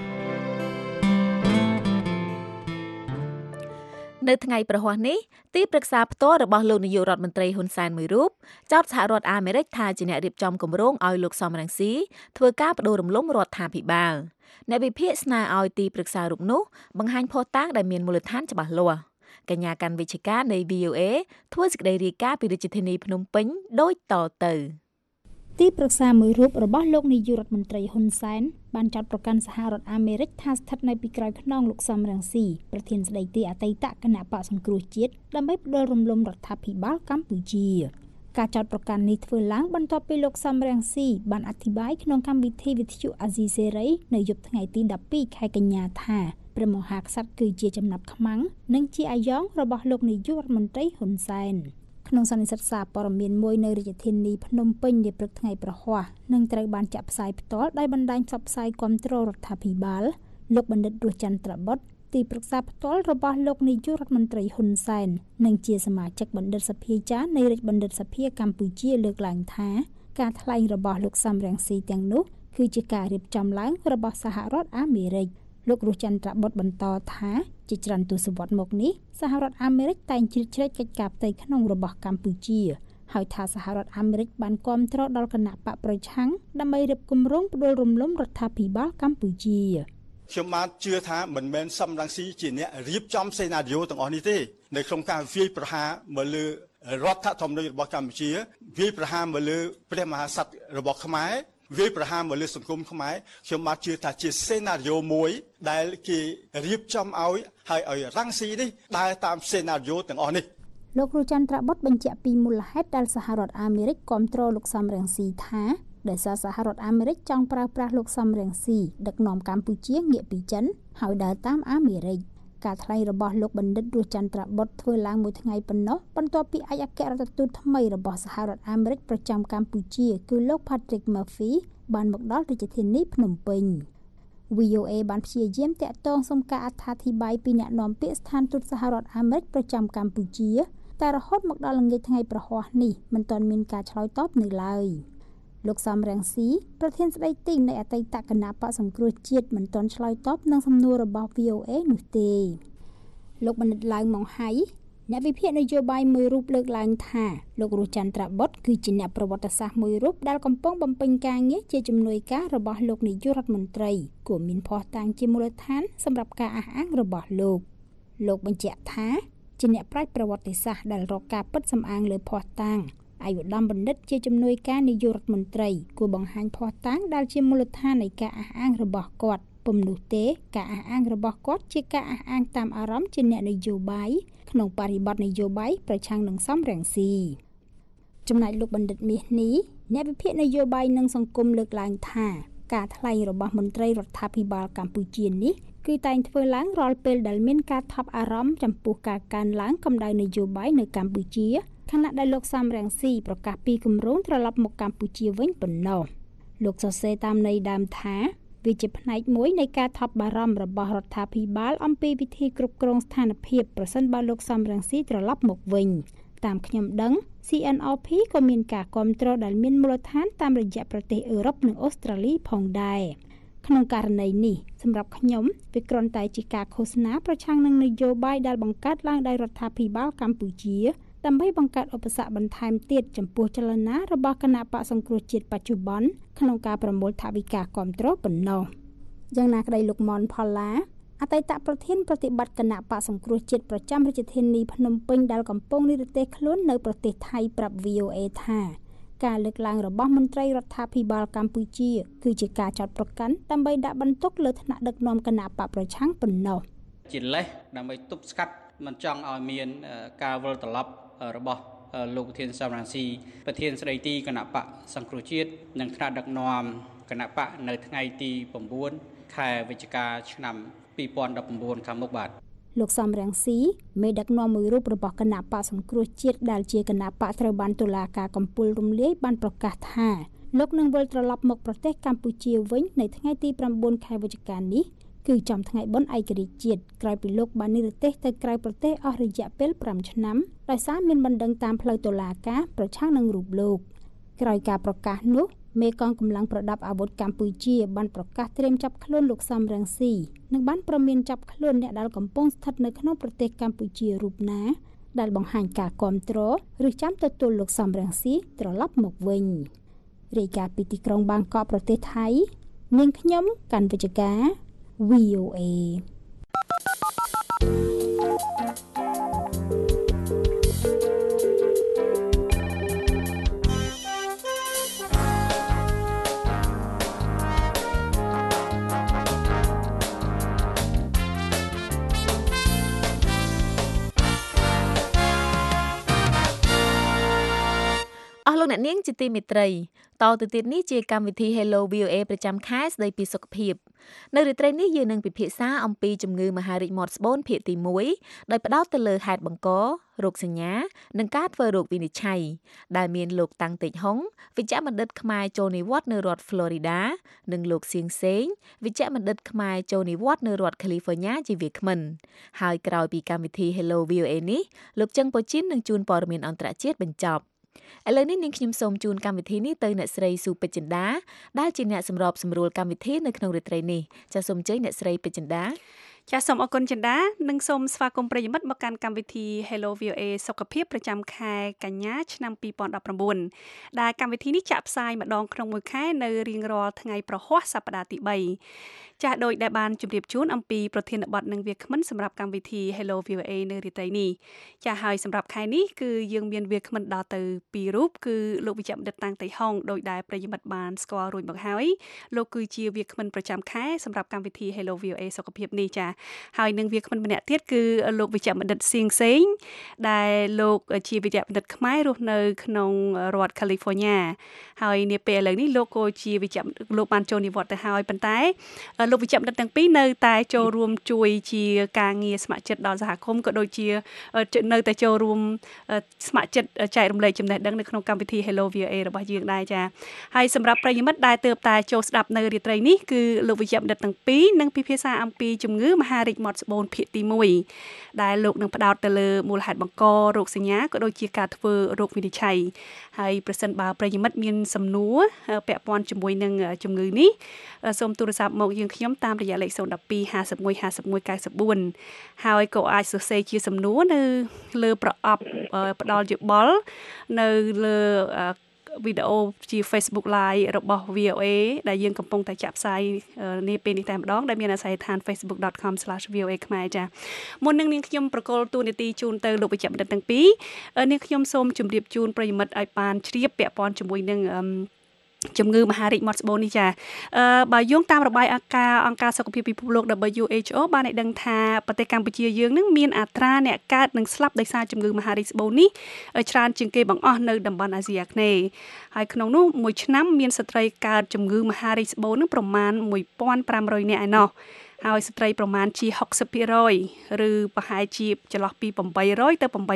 [SPEAKER 3] នៅថ្ងៃប្រហ័សនេះទីប្រឹក្សាផ្ទាល់របស់លោកនាយករដ្ឋមន្ត្រីហ៊ុនសែនមួយរូបចោទសហរដ្ឋអាមេរិកថាជាអ្នករៀបចំគម្រោងឲ្យលោកសំរងស៊ីធ្វើការបដូររំលំរដ្ឋាភិបាលអ្នកវិភាគស្នើឲ្យទីប្រឹក្សារូបនោះបង្ហាញភស្តុតាងដែលមានមូលដ្ឋានច្បាស់លាស់កញ្ញាកាន់វិជ្ជការនៃ វី អូ เอ ធ្វើសេចក្តីរាយការណ៍ពីរាជធានីភ្នំពេញដូចតទៅ
[SPEAKER 8] ទីប្រឹក្សាមួយរូបរបស់លោកនាយករដ្ឋមន្ត្រីហ៊ុនសែនបានចាត់ប្រកាន់សហរដ្ឋអាមេរិកថាស្ថិតនៅពីក្រោយខ្នងលោកសំរងស៊ីប្រធានស្ដីទីអតីតគណៈបក្សសង្គ្រោះជាតិដើម្បីផ្ដួលរំលំរដ្ឋាភិបាលកម្ពុជាការចោទប្រកាន់នេះធ្វើឡើងបន្ទាប់ពីលោកសំរងស៊ីបានអធិប្បាយក្នុងកម្មវិធីវិទ្យុអាស៊ីសេរីនៅយប់ថ្ងៃទីដប់ពីរខែកញ្ញាថាព្រះមហាក្សត្រគឺជាចំណាប់ខ្មាំងនិងជាអាយ៉ងរបស់លោកនាយករដ្ឋមន្ត្រីហ៊ុនសែនក្នុងសន្និសីទសារព័ត៌មានមួយនៅរាជធានីភ្នំពេញនាព្រឹកថ្ងៃប្រហ័សនឹងត្រូវបានចាក់ផ្សាយផ្ទាល់ដោយបណ្ដាញផ្សព្វផ្សាយគាំទ្ររដ្ឋាភិបាលលោកបណ្ឌិតរស់ចន្ទ្របុត្រទីប្រឹក្សាផ្ទាល់របស់លោកនាយករដ្ឋមន្ត្រីហ៊ុនសែននិងជាសមាជិកបណ្ឌិតសភាចារនៃរាជបណ្ឌិតសភាកម្ពុជាលើកឡើងថាការថ្លែងរបស់លោកសំរងស៊ីទាំងនោះគឺជាការរៀបចំឡើងរបស់សហរដ្ឋអាមេរិកលោករស់ចន្ទ្របុត្របន្តថាជាច្រើនទសវត្សរ៍មកនេះសហរដ្ឋអាមេរិកតែងជ្រៀតជ្រែកកិច្ចការផ្ទៃក្នុងរបស់កម្ពុជាហើយថាសហរដ្ឋអាមេរិកបានគាំទ្រដល់គណៈបកប្រឆាំងដើម្បីរៀបគម្រោងផ្ដួលរំលំរដ្ឋាភិបាលកម្ពុជា
[SPEAKER 9] ខ្ញុំបានជឿថាមិនមែនសំរងស៊ីជាអ្នករៀបចំសេណារីយ៉ូទាំងអស់នេះទេនៅក្នុងការវាយប្រហារមកលើរដ្ឋធម្មនុញ្ញរបស់កម្ពុជាវាយប្រហារមកលើព្រះមហាក្សត្ររបស់ខ្មែរវាយប្រហារមកលើសង្គមខ្មែរខ្ញុំបានជឿថាជាសេណារីយ៉ូមួយដែលគេរៀបចំឲ្យហើយឲ្យរងស៊ីនេះដើរតាមសេណារីយ៉ូទាំងអស់នេះ
[SPEAKER 8] លោករស់ចន្ទ្របុត្របញ្ជាក់ពីមូលហេតុដែលសហរដ្ឋអាមេរិកគាំទ្រលោកសំរងស៊ីថាដោយសារសហរដ្ឋអាមេរិកចង់ប្រើប្រាស់លោកសំរងស៊ីដឹកនាំកម្ពុជាងាកពីចិនហើយដើរតាមអាមេរិកការថ្លែងរបស់លោកបណ្ឌិតរស់ចន្ទ្របុត្រធ្វើឡើងមួយថ្ងៃប៉ុណ្ណោះបន្ទាប់ពីឯកអគ្គរដ្ឋទូតថ្មីរបស់សហរដ្ឋអាមេរិកប្រចាំកម្ពុជាគឺលោក Patrick Murphy បានមកដល់រាជធានីភ្នំពេញ វី អូ เอ បានព្យាយាមតាក់ទងសុំការអត្ថាធិប្បាយពីអ្នកនាំពាក្យស្ថានទូតសហរដ្ឋអាមេរិកប្រចាំកម្ពុជាតែរហូតមកដល់ល្ងាចថ្ងៃប្រហ័សនេះមិនទាន់មានការឆ្លើយតបនៅឡើយលោកសំរងស៊ីប្រធានស្ដីទីនៃអតីតគណៈបក្សសង្គ្រោះជាតិមិនទាន់ឆ្លើយតបនឹងសំណួររបស់ វី អូ เอ នោះទេលោកបណ្ឌិតឡើងម៉ុងហៃអ្នកវិភាគនយោបាយមួយរូបលើកឡើងថាលោករស់ចន្ទ្របុត្រគឺជាអ្នកប្រវត្តិសាស្ត្រមួយរូបដែលកំពុងបំពេញការងារជាជំនួយការរបស់លោកនាយករដ្ឋមន្ត្រីគួរមានភស្តុតាងជាមូលដ្ឋានសម្រាប់ការអះអាងរបស់លោកលោកបញ្ជាក់ថាជាអ្នកប្រាជ្ញប្រវត្តិសាស្ត្រដែលរកការពិតសំអាងលើភស្តុតាងអាយុដំបណ្ឌិតជាជំនួយការនាយករដ្ឋមន្ត្រីគួរបង្ហាញភស្តុតាងដែលជាមូលដ្ឋាននៃការអះអាងរបស់គាត់ពុំនោះទេការអះអាងរបស់គាត់ជាការអះអាងតាមអារម្មណ៍ជាអ្នកនយោបាយក្នុងបរិបទនយោបាយប្រឆាំងនឹងសំរងស៊ីចំណែកលោកបណ្ឌិតមាសនេះអ្នកវិភាគនយោបាយនិងសង្គមលើកឡើងថាការថ្លែងរបស់មន្ត្រីរដ្ឋាភិបាលកម្ពុជានេះគឺតែងធ្វើឡើងរាល់ពេលដែលមានការថប់អារម្មណ៍ចំពោះការកើនឡើងកម្ដៅនយោបាយនៅកម្ពុជាខណៈដែលលោកសំរងស៊ីប្រកាសពីគម្រោងត្រឡប់មកកម្ពុជាវិញប៉ុណ្ណោះលោកសរសេរតាមន័យដើមថាវាជាផ្នែកមួយនៃការថប់បារម្ភរបស់រដ្ឋាភិបាលអំពីវិធីគ្រប់គ្រងស្ថានភាពប្រសិនបើលោកសំរងស៊ីត្រឡប់មកវិញតាមខ្ញុំដឹង C N R P ក៏មានការគ្រប់គ្រងដែលមានមូលដ្ឋានតាមរយៈប្រទេសអឺរ៉ុបនិងអូស្ត្រាលីផងដែរក្នុងករណីនេះសម្រាប់ខ្ញុំវាគ្រាន់តែជាការឃោសនាប្រឆាំងនឹងនយោបាយដែលបង្កើតឡើងដោយរដ្ឋាភិបាលកម្ពុជាដើម្បីបង្កើតឧបសគ្គបន្ថែមទៀតចំពោះចលនារបស់គណៈបក្សសង្គ្រោះជាតិបច្ចុប្បន្នក្នុងការប្រមូលថវិកាគ្រប់គ្រងប៉ុណ្ណោះយ៉ាងណាក្តីលោកមុនផល្លាអតីតប្រធានប្រតិបត្តិគណៈបក្សសង្គ្រោះជាតិប្រចាំរាជធានីភ្នំពេញដែលកំពុងនិរទេសខ្លួននៅប្រទេសថៃប្រាប់ V O A ថាការលើកឡើងរបស់មន្ត្រីរដ្ឋាភិបាលកម្ពុជាគឺជាការចោទប្រកាន់ដើម្បីដាក់បន្ទុកលើថ្នាក់ដឹកនាំគណៈបកប្រឆាំងប៉ុណ្ណោះ
[SPEAKER 10] ជាលេសដើម្បីទប់ស្កាត់មិនចង់ឲ្យមានការវិលត្រឡប់របស់លោកប្រធានសំរងស៊ីប្រធានស្ដីទីគណៈបកសង្គ្រោះជាតិនិងថ្នាក់ដឹកនាំគណៈបកនៅថ្ងៃទី9ខែវិច្ឆិកាឆ្នាំពីរពាន់ដប់ប្រាំខាងមុខបាទ
[SPEAKER 8] លោកសំរងស៊ីមេដឹកនាំមួយរូបរបស់គណៈបកសង្គ្រោះជាតិដែលជាគណៈបកត្រូវបានតុលាការកំពូលរំលាយបានប្រកាសថាលោកនឹងវិលត្រឡប់មកប្រទេសកម្ពុជាវិញនៅថ្ងៃទី9ខែវិច្ឆិកានេះគឺចំថ្ងៃបុណ្យឯករាជ្យជាតិក្រោយពីលោកបាននិរទេសទៅក្រៅប្រទេសអស់រយៈពេល5ឆ្នាំដោយសារមានបណ្ដឹងតាមផ្លូវតុលាការប្រឆាំងនឹងរូបលោកក្រោយការប្រកាសនោះមេកងកម្លាំងប្រដាប់អាវុធកម្ពុជាបានប្រកាសត្រៀមចាប់ខ្លួនលោកសំរងស៊ីនិងបានប្រមានចាប់ខ្លួនអ្នកដែលកំពុងស្ថិតនៅក្នុងប្រទេសកម្ពុជារូបណាដែលបង្ហាញការគាំទ្រឬចាំទទួលលោកសំរងស៊ីត្រឡប់មកវិញរាយការណ៍ពីទីក្រុងបាងកកប្រទេសថៃនាងខ្ញុំកាន់វិជ្ជការ V O A
[SPEAKER 3] អស់លោកអ្នកនាងជាទីមេត្រីតទៅទៀតនេះជាកម្មវិធី Hello V O A ប្រចាំខែស្ដីពីសុខភាពនៅរាត្រីនេះយើងនឹងពិភាក្សាអំពីជំងឺមហារីកមាត់ស្បូនភាគទី1ដោយផ្ដោតទៅលើហេតុបង្ករោគសញ្ញានិងការធ្វើរោគវិនិច្ឆ័យដែលមានលោកតាំងតេជហុងវិជ្ជបណ្ឌិតខ្មែរចូលនិវត្តន៍នៅរដ្ឋ Florida និងលោកសៀងសេងវិជ្ជបណ្ឌិតខ្មែរចូលនិវត្តន៍នៅរដ្ឋ California ជាវាគ្មិនហើយក្រោយពីកម្មវិធី Hello V O A នេះលោកចឹងប៉ូជីននឹងជួនព័ត៌មានអន្តរជាតិបញ្ចប់ឥឡូវនេះនាងខ្ញុំសូមជូនកម្មវិធីនេះទៅអ្នកស្រីស៊ូពេជ្រចិន្តាដែលជាអ្នកសម្របសម្រួលកម្មវិធីនៅក្នុងរាត្រីនេះចាសសូមអញ្ជើញអ្នកស្រីពេជ្រចិន្តា
[SPEAKER 11] ចាសសូមអរគុណចិន្តានិងសូមស្វាគមន៍ប្រិយមិត្តមកកាន់កម្មវិធី Hello V O A សុខភាពប្រចាំខែកញ្ញាឆ្នាំពីរពាន់ដប់ប្រាំបួនដែលកម្មវិធីនេះចាក់ផ្សាយម្ដងក្នុងមួយខែនៅរៀងរាល់ថ្ងៃប្រហ័សសប្តាហ៍ទី3ចាស់ដោយដែលបានជម្រាបជូនអំពីប្រធានបទនិងវាគ្មិនសម្រាប់កម្មវិធី Hello V O A នៅរាត្រីនេះចាស់ហើយសម្រាប់ខែនេះគឺយើងមានវាគ្មិនដល់ទៅពីររូបគឺលោកវិជ្ជបណ្ឌិតតាំងតៃហុងដោយដែលប្រិយមិត្តបានស្គាល់រួចមកហើយលោកគឺជាវាគ្មិនប្រចាំខែសម្រាប់កម្មវិធី Hello V O A សុខភាពនេះចាស់ហើយនឹងវាគ្មិនម្នាក់ទៀតគឺលោកវិជ្ជបណ្ឌិតសៀងសេងដែលលោកជាវិជ្ជបណ្ឌិតខ្មែររស់នៅក្នុងរដ្ឋ California ហើយនាពេលឥឡូវនេះលោកក៏ជាវិជ្ជលោកបានចូលនិវត្តន៍ទៅហើយប៉ុន្តែលោកវិជ្ជបណ្ឌិតទាំងពីរនៅតែចូលរួមជួយជាការងារស្ម័គ្រចិត្តដល់សហគមន៍ក៏ដូចជានៅតែចូលរួមស្ម័គ្រចិត្តចែករំលែកចំណេះដឹងនៅក្នុងកម្មវិធី Hello V O A របស់យើងដែរចាហើយសម្រាប់ប្រិយមិត្តដែលទើបតែចូលស្ដាប់នៅរាត្រីនេះគឺលោកវិជ្ជបណ្ឌិតទាំងពីរនឹងពិភាក្សាអំពីជំងឺមហារីកមាត់ស្បូនភាគទី1ដែលលោកនឹងផ្ដោតទៅលើមូលហេតុបង្ករោគសញ្ញាក៏ដូចជាការធ្វើរោគវិនិច្ឆ័យហើយប្រសិនបើប្រិយមិត្តមានសំណួរពាក់ព័ន្ធជាមួយនឹងជំងឺនេះសូមទូរស័ព្ទមកយើងខ្ញុំតាមរយៈលេខ ศูนย์ หนึ่ง สอง ห้า หนึ่ง ห้า หนึ่ง หนึ่ง เก้า สี่ ហើយក៏អាចសរសេរជាសំណួរនៅលើប្រអប់ផ្ដល់យោបល់នៅលើវីដេអូជា Facebook Live របស់ V O A ដែលយើងកំពុងតែចាក់ផ្សាយនាពេលនេះតែម្ដងដែលមានអាស័យដ្ឋាន facebook dot com slash v o a ខ្មែរចាមុននឹងនាងខ្ញុំប្រកល់ទូនាទីជូនទៅលោកវិជ្ជបណ្ឌិតទាំងពីរនាងខ្ញុំសូមជម្រាបជូនប្រិយមិត្តឲ្យបានជ្រាបពាក់ព័ន្ធជាមួយនឹងជំងឺមហារីកមាត់ស្បូននេះចាអឺបើយោងតាមរបាយការណ៍អង្គការសុខភាពពិភពលោក W H O បានឲ្យដឹងថាប្រទេសកម្ពុជាយើងនឹងមានអត្រាអ្នកកើតនិងស្លាប់ដោយសារជំងឺមហារីកស្បូននេះច្រើនជាងគេបង្អស់នៅតំបន់អាស៊ីអាគ្នេយ៍ហើយក្នុងនោះមួយឆ្នាំមានស្ត្រីកើតជំងឺមហារីកស្បូននឹងប្រមាណមួយពាន់ប្រាំរយនាក់ឯណោះហើយស្ត្រីប្រមាណជា หกสิบเปอร์เซ็นต์ ឬប្រហែលជាចន្លោះពីแปดร้อยទៅ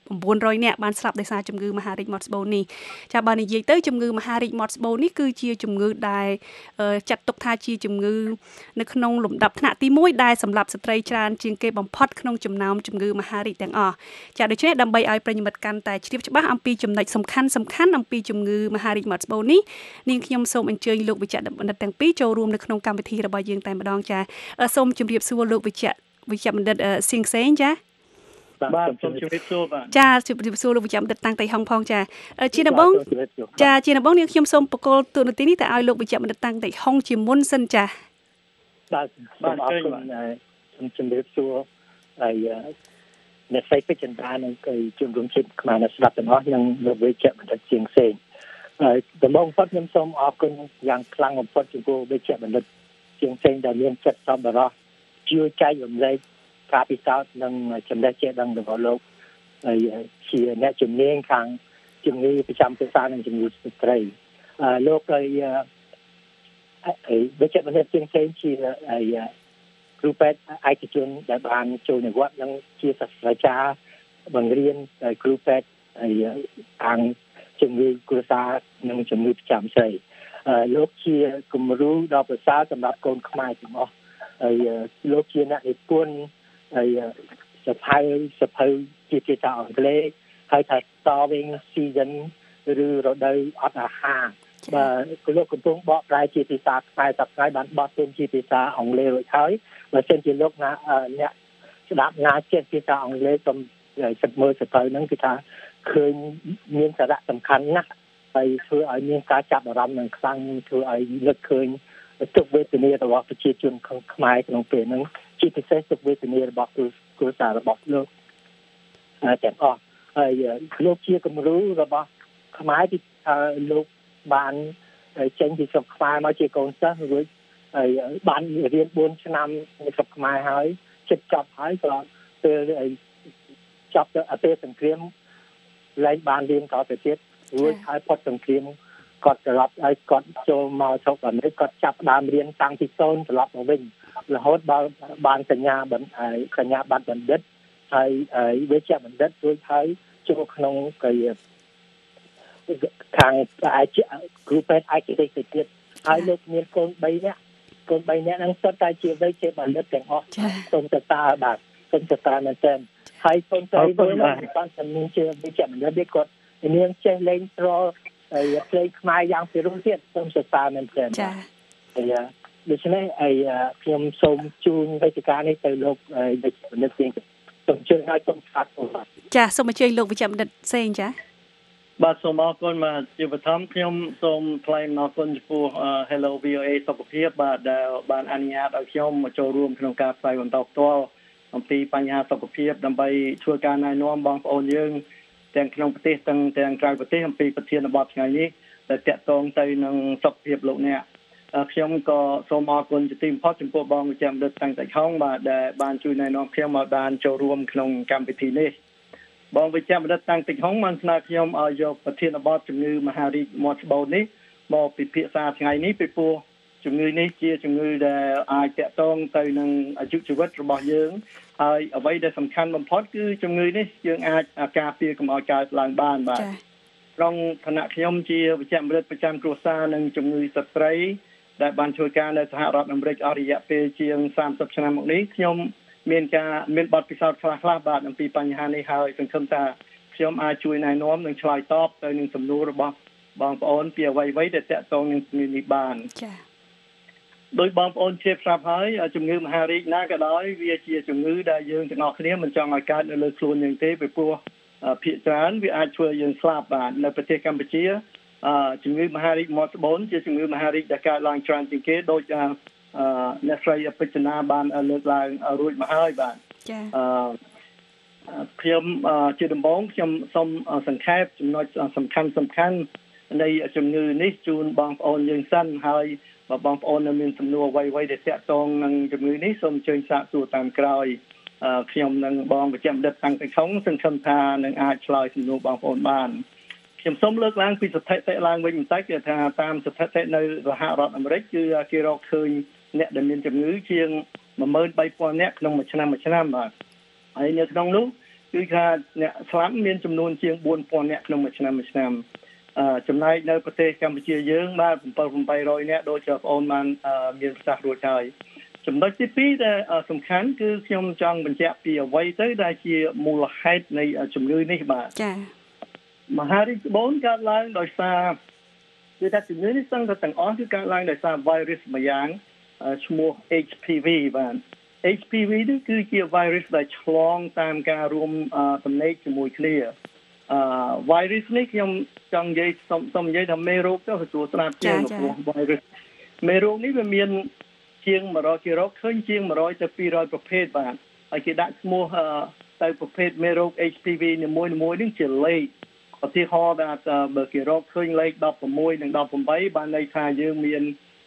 [SPEAKER 11] nine hundredនាក់បានស្លាប់ដោយសារជំងឺមហារីកមាត់ស្បូននេះចាបើនិយាយទៅជំងឺមហារីកមាត់ស្បូននេះគឺជាជំងឺដែលចាត់ទុកថាជាជំងឺនៅក្នុងលំដាប់ថ្នាក់ទីoneដែលសម្រាប់ស្ត្រីច្រើនជាងគេបំផុតក្នុងចំណោមជំងឺមហារីកទាំងអស់ចាដូច្នេះដើម្បីឲ្យប្រិយមិត្តកាន់តែជ្រាបច្បាស់អំពីចំណុចសំខាន់សំខាន់អំពីជំងឺមហារីកមាត់ស្បូននេះនាងខ្ញុំសូមអញ្ជើញលោកវិជ្ជបណ្ឌិតទាំងពីរចូលរួមនៅក្នុងកម្មវិធីរបស់យើងតែម្ដងចាសូមជម្រាបសួរលោកវិជ្ជវិជ្ជបណ្ឌិតសៀងសេងចា
[SPEAKER 12] បាទសូមជម្រាបសួរបាទ
[SPEAKER 11] ចាជម្រាបសួរលោកវិជ្ជបណ្ឌិតតាំងតៃហុងផងចាជាដំបូងចាជាដំបូងនាងខ្ញុំសូមបកលទូរទស្សន៍នេះទៅឲ្យលោកវិជ្ជបណ្ឌិតតាំងតៃហុងជាមុនសិនចា
[SPEAKER 12] បាទបាទអរគុណសូមជម្រាបសួរហើយអ្នកស្រីពេជ្រចន្ទានិងគឺជំនុំជាតិខ្មែរអ្នកស្ដាប់ទាំងអស់និងលោកវិជ្ជបណ្ឌិតសៀងសេងហើយដំបូងបំផុតខ្ញុំសូមអរគុណយ៉ាងខ្លាំងបំផុតចំពោះវិជ្ជបណ្ឌិតសៀងសេងដែលមានចិត្តសប្បុរសជួយចែករំលែកការពិសោធន៍និងចំណេះចេះដឹងរបស់លោកហើយជាអ្នកជំនាញខាងជំងឺប្រចាំភាសានិងជំងឺស្ត្រីលោកហើយវិជ្ជបណ្ឌិតសៀងសេងជាគ្រូពេទ្យឯកជនដែលបានចូលនិវត្តន៍និងជាសាស្ត្រាចារ្យបង្រៀនគ្រូពេទ្យហើយខាងជំងឺគ្រួសារនិងជំងឺប្រចាំស្រីលោកជាគំរូដ៏ប្រសើរសម្រាប់កូនខ្មែរទាំងអស់ហើយលោកជាអ្នកនិពន្ធហើយសភៅសភៅជាភាសាអង់គ្លេសហើយថា Starving Season ឬរដូវអត់អាហារបាទលោកកំពុងបកប្រែជាភាសាខ្មែរសប្តាហ៍បានបោះទុនជាភាសាអង់គ្លេសរួចហើយបើសិនជាលោកណាអ្នកស្ដាប់ណាចេះភាសាអង់គ្លេសសូមសិក្សាមើលសភៅហ្នឹងគឺថាឃើញមានសារៈសំខាន់ណាស់ហើយធ្វើឲ្យមានការចាប់អារម្មណ៍នឹងខ្លាំងធ្វើឲ្យនឹកឃើញទុក្ខវេទនារបស់ប្រជាជនខ្មែរក្នុងពេលហ្នឹងជាពិសេសទុក្ខវេទនារបស់គ្រួសាររបស់លោកទាំងអស់ហើយលោកជាគំរូរបស់ខ្មែរที่លោកបានចេញពីស្រុកខ្មែរមកជាកូនសិស្សរួចហើយបានរៀនfourឆ្នាំនៅស្រុកខ្មែរហើយជិតចប់ហើយក៏ពេលចប់ទៅពេលសង្គ្រាមឡើងបានរៀនតទៅទៀតរួចហើយផុតសង្គ្រាមគាត់ត្រឡប់ហើយគាត់ចូលមកស្រុកអាមេរិកគាត់ចាប់ដើមរៀនតាំងពីសូន្យត្រឡប់មកវិញរហូតដល់បានសញ្ញាបណ្ឌិតសញ្ញាបត្របណ្ឌិតហើយវិជ្ជបណ្ឌិតរួចហើយចូលក្នុងគេខាងគ្រូពេទ្យឯកទេសទៅទៀតហើយលោកមានកូនthreeនាក់កូនthreeនាក់ហ្នឹងសុទ្ធតែជាវិជ្ជបណ្ឌិតទាំងអស់សូមសរសើរបាទសូមសរសើរមែនទែនហើយកូនស្រីមួយហ្នឹងគាត់តែមានជាវិជ្ជបណ្ឌិតនេះគាត់មានចេះលេងត្រហើយភ្លេងខ្មែរយ៉ាងពិរោះទៀតសូមសរសើរមែនទែនចា៎ហើយដូច្នេះហើយខ្ញុំសូមជូនវេទិកានេះទៅលោកវិជ្ជបណ្ឌិតផ្សេងសូមជឿឲ្យសូមស្វាគមន៍
[SPEAKER 11] ចាសូមអញ្ជើញលោកវិជ្ជបណ្ឌិតផ្សេងចា
[SPEAKER 12] បាទសូមអរគុណបាទជាបឋមខ្ញុំសូមថ្លែងអរគុណចំពោះ Hello វី អូ អេ សុខភាពបាទដែលបានអនុញ្ញាតឲ្យខ្ញុំមកចូលរួមក្នុងការផ្សាយបន្តផ្ទាល់អំពីបញ្ហាសុខភាពដើម្បីធ្វើការណែនាំបងប្អូនយើងទាំងក្នុងប្រទេសទាំងទាំងក្រៅប្រទេសអំពីប្រធានបទថ្ងៃនេះដែលតាក់ទងទៅនឹងសុខភាពលោកអ្នកខ្ញុំក៏សូមអរគុណជាទីបំផុតចំពោះបងវិជ្ជបណ្ឌិតតាំងតៃហុងបាទដែលបានជួយណែនាំខ្ញុំមកបានចូលរួមក្នុងកម្មវិធីនេះបងវិជ្ជបណ្ឌិតតាំងតៃហុងបានស្នើខ្ញុំឲ្យយកប្រធានបទជំងឺមហារីកមាត់ស្បូននេះមកពិភាក្សាថ្ងៃនេះពីព្រោះជំងឺនេះជាជំងឺដែលអាចតាក់ទងទៅនឹងអាយុជីវិតរបស់យើងហើយអ្វីដែលសំខាន់បំផុតគឺជំងឺនេះយើងអាចការពារកុំឲ្យកើតឡើងបានបាទក្នុងឋានៈខ្ញុំជាវិជ្ជបណ្ឌិតប្រចាំគ្រួសារនិងជំងឺស្ត្រីដែលបានធ្វើការនៅសហរដ្ឋអាមេរិកអស់រយៈពេលជាងthirtyឆ្នាំមកនេះខ្ញុំមានការមានបទពិសោធន៍ខ្លះៗបាទអំពីបញ្ហានេះហើយសង្ឃឹមថាខ្ញុំអាចជួយណែនាំនិងឆ្លើយតបទៅនឹងសំណួររបស់បងប្អូនពីអ្វីៗដែលតាក់ទងនឹងជំងឺនេះបានចា៎ដោយបងប្អូនជ្រាបស្រាប់ហើយជំងឺមហារីកណាក៏ដោយវាជាជំងឺដែលយើងទាំងអស់គ្នាមិនចង់ឲ្យកើតនៅលើខ្លួនយើងទេពីព្រោះភាគច្រើនវាអាចធ្វើឲ្យយើងស្លាប់បាទនៅប្រទេសកម្ពុជាជំងឺមហារីកមាត់ស្បូនជាជំងឺមហារីកដែលកើតឡើងច្រើនជាងគេដោយអ្នកស្រីពេជ្រចនាបានលើកឡើងរួចមកហើយបាទចា៎អឺខ្ញុំជាដំបូងខ្ញុំសូមសង្ខេបចំណុចសំខាន់សំខាន់នៃជំងឺនេះជូនបងប្អូនយើងសិនហើយបើបងប្អូននៅមានសំណួរអ្វីៗដែលតាក់ទងនឹងជំងឺនេះសូមអញ្ជើញសាកសួរតាមក្រោយខ្ញុំនិងបងវិជ្ជបណ្ឌិតតាំងតៃហុងសង្ឃឹមថានឹងអាចឆ្លើយសំណួរបងប្អូនបានខ្ញុំសូមលើកឡើងពីស្ថិតិឡើងវិញបន្តិចគឺថាតាមស្ថិតិនៅសហរដ្ឋអាមេរិកគឺគេរកឃើញអ្នកដែលមានជំងឺជាងone thousand three hundredនាក់ក្នុងមួយឆ្នាំមួយឆ្នាំបាទហើយនៅក្នុងនោះគឺថាអ្នកស្លាប់មានចំនួនជាងbốnពាន់នាក់ក្នុងមួយឆ្នាំមួយឆ្នាំអឺចំណែកនៅប្រទេសកម្ពុជាយើងបាទseven thousand eight hundredនាក់ដូចជាបងប្អូនបានមានប្រសាសន៍រួចហើយចំណុចទីពីរដែលសំខាន់គឺខ្ញុំចង់បញ្ជាក់ពីអ្វីទៅដែលជាមូលហេតុនៃជំងឺនេះបាទ
[SPEAKER 11] ចា៎
[SPEAKER 12] មហារីកត្បូនកើតឡើងដោយសារគឺថាជំងឺនេះសឹងតែទាំងអស់គឺកើតឡើងដោយសារ virus មួយយ៉ាងឈ្មោះ H P V បាទ H P V នេះគឺជា virus ដែលឆ្លងតាមការរួមទំនេរជាមួយគ្នាអឺ virus នេះខ្ញុំចង់និយាយសូមសូមនិយាយថាមេរោគទៅទទួលស្ដាប់ជាងព្រោះ virus មេរោគនេះវាមានជាង100គេរកឃើញជាង100ទៅ200ប្រភេទបាទហើយគេដាក់ឈ្មោះទៅប្រភេទមេរោគ H P V នីមួយៗនេះជាលេខឧទាហរណ៍ថាបើគេរកឃើញលេខ16និង18បានន័យថាយើងមាន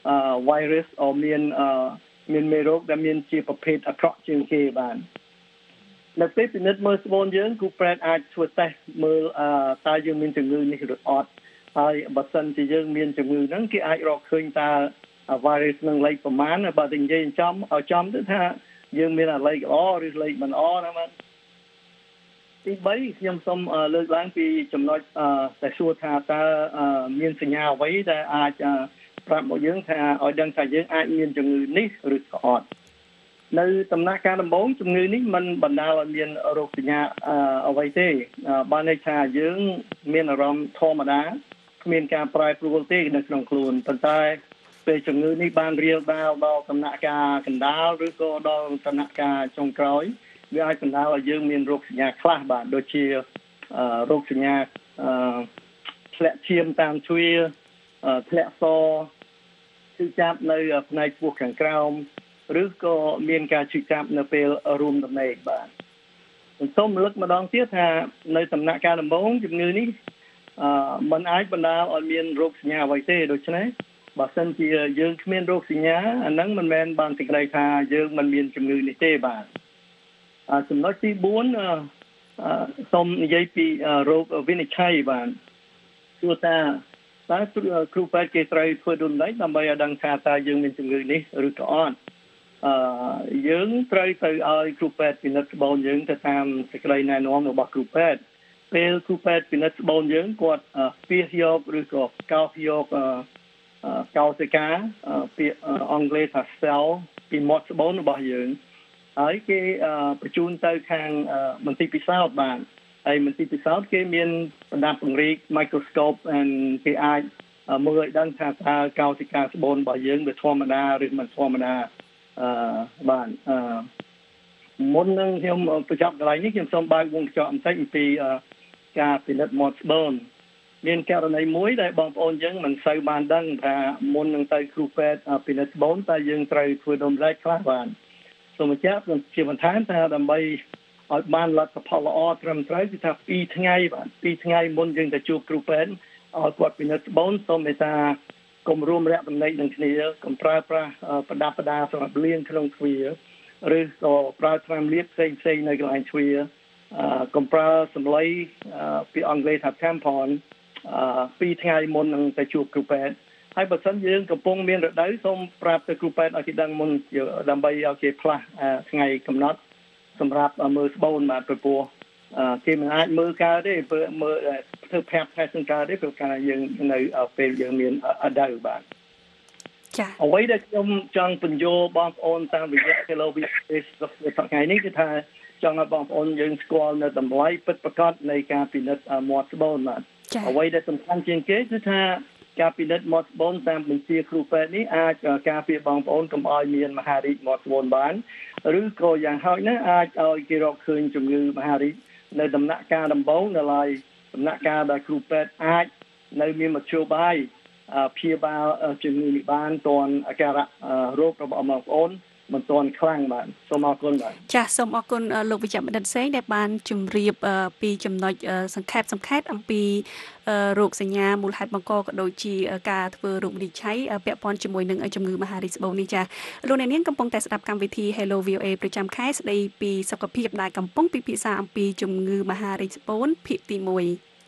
[SPEAKER 12] virus អូមានមានមេរោគដែលមានជាប្រភេទអាក្រក់ជាងគេបាទនៅពេលពិនិត្យមើលស្បូនយើងគ្រូពេទ្យអាចធ្វើតេស្តមើលតើយើងមានជំងឺនេះឬអត់ហើយបើសិនជាយើងមានជំងឺហ្នឹងគេអាចរកឃើញតើ virus នឹងលេខប្រមាណបើតែនិយាយចំឲ្យចំទៅថាយើងមានលេខល្អឬលេខមិនល្អណាបាទទី3ខ្ញុំសូមលើកឡើងពីចំណុចតែសួរថាតើមានសញ្ញាអ្វីដែលអាចប្រាប់មកយើងថាឲ្យដឹងថាយើងអាចមានជំងឺនេះឬក៏អត់នៅដំណាក់កាលដំបូងជំងឺនេះมันបណ្ដាលឲ្យមានរោគសញ្ញាអ្វីទេបានន័យថាយើងមានអារម្មណ៍ធម្មតាគ្មានការប្រែប្រួលទេនៅក្នុងខ្លួនប៉ុន្តែពេលជំងឺនេះបានរាលដាលដល់ដំណាក់កាលកណ្ដាលឬក៏ដល់ដំណាក់កាលចុងក្រោយវាអាចបណ្ដាលឲ្យយើងមានរោគសញ្ញាខ្លះបាទដូចជារោគសញ្ញាធ្លាក់ឈាមតាមទ្វារធ្លាក់សឈឺចាប់នៅផ្នែកពោះខាងក្រោមឬក៏មានការឈឺចាប់នៅពេលរួមដំណេកបាទសូមរំលឹកម្ដងទៀតថានៅដំណាក់កាលដំបូងជំងឺនេះអឺมันអាចបណ្ដាលឲ្យមានរោគសញ្ញាអ្វីទេដូច្នេះបើសិនជាយើងគ្មានរោគសញ្ញាអាហ្នឹងមិនមែនបានសេចក្តីថាយើងមិនមានជំងឺនេះទេបាទចំណុចទីfourសូមនិយាយពីរោគវិនិច្ឆ័យបាទគឺថាតើគ្រូពេទ្យគេត្រូវធ្វើដូចម្តេចដើម្បីឲ្យដឹងថាតើយើងមានជំងឺនេះឬក៏អត់អឺយើងត្រូវទៅឲ្យគ្រូពេទ្យពិនិត្យស្បូនយើងទៅតាមសេចក្តីណែនាំរបស់គ្រូពេទ្យពេលគ្រូពេទ្យពិនិត្យស្បូនយើងគាត់ពាសយកឬក៏កោសយកកោសិកាពាក្យអង់គ្លេសថា cell ពីមាត់ស្បូនរបស់យើងហើយគេបញ្ជូនទៅខាងមន្ទីរពិសោធន៍បានហើយមន្ទីរពិសោធន៍គេមានបណ្ដាពង្រីក microscope and គេអាចមើលឲ្យដឹងថាតើកោសិកាស្បូនរបស់យើងវាធម្មតាឬមិនធម្មតាអឺបាទអឺមុននឹងខ្ញុំបញ្ចប់កន្លែងនេះខ្ញុំសូមបើកវងកញ្ចក់បន្តិចអំពីការពិនិត្យមាត់ស្បូនមានករណីមួយដែលបងប្អូនយើងមិនសូវបានដឹងថាមុននឹងទៅគ្រូពេទ្យពិនិត្យស្បូនតើយើងត្រូវធ្វើដូចម្តេចខ្លះបាទសូមបញ្ជាក់ជាបន្ថែមថាដើម្បីឲ្យបានលទ្ធផលល្អត្រឹមត្រូវគឺថាtwoថ្ងៃបាទtwoថ្ងៃមុនយើងទៅជួបគ្រូពេទ្យឲ្យគាត់ពិនិត្យស្បូនសូមមេត្តាកុំរួមរយៈទំនេរនឹងគ្នាកុំប្រើប្រាស់ប្រដាប់ប្រដាសម្រាប់លាងក្នុងទ្វារឬក៏ប្រើថ្នាំលាបផ្សេងផ្សេងនៅកន្លែងទ្វារកុំប្រើសម្លៃពីអង់គ្លេសថា tampon twoថ្ងៃមុននឹងទៅជួបគ្រូពេទ្យហើយបើសិនយើងកំពុងមានរដូវសូមប្រាប់ទៅគ្រូពេទ្យឲ្យគេដឹងមុនដើម្បីឲ្យគេផ្លាស់ថ្ងៃកំណត់សម្រាប់មើលស្បូនបាទព្រោះគេមិនអាចមើលកើតទេព្រោះមើលធ្វើប្រាប់ថែសង្ការទេព្រោះការយើងនៅពេលយើងមានអដៅបាទ
[SPEAKER 11] ចា៎
[SPEAKER 12] អ្វីដែលខ្ញុំចង់បញ្យល់បងប្អូនតាមរយៈ Hello Business ថ្ងៃនេះគឺថាចង់ឲ្យបងប្អូនយើងស្គាល់នៅតម្លៃពិតប្រាកដនៃការពិនិត្យមាត់ស្បូនបាទអ្វីដែលសំខាន់ជាងគេគឺថាការពិនិត្យមាត់ស្បូនតាមបញ្ជាគ្រូពេទ្យនេះអាចការពារបងប្អូនកុំឲ្យមានមហារីកមាត់ស្បូនបានឬក៏យ៉ាងហោចណាស់អាចឲ្យគេរកឃើញជំងឺមហារីកនៅដំណាក់កាលដំបូងនៅឡើយដំណាក់កាលដែលគ្រូពេទ្យអាចនៅមានមធ្យោបាយព្យាបាលជំងឺនេះបានទាន់អាការៈរោគរបស់បងប្អូនមិនទាន់ខ្លាំងបាទសូមអរគុណបាទ
[SPEAKER 11] ចាសសូមអរគុណលោកវិជ្ជបណ្ឌិតសេងដែលបានជម្រាបពីចំណុចសង្ខេបសង្ខេបអំពីរោគសញ្ញាមូលហេតុបង្កក៏ដូចជាការធ្វើរោគវិនិច្ឆ័យពាក់ព័ន្ធជាមួយនឹងជំងឺមហារីកស្បូននេះចាសលោកអ្នកនាងកំពុងតែស្ដាប់កម្មវិធី Hello វី អូ អេ ប្រចាំខែស្ដីពីសុខភាពដែលកំពុងពិភាក្សាអំពីជំងឺមហារីកស្បូនភាគទីone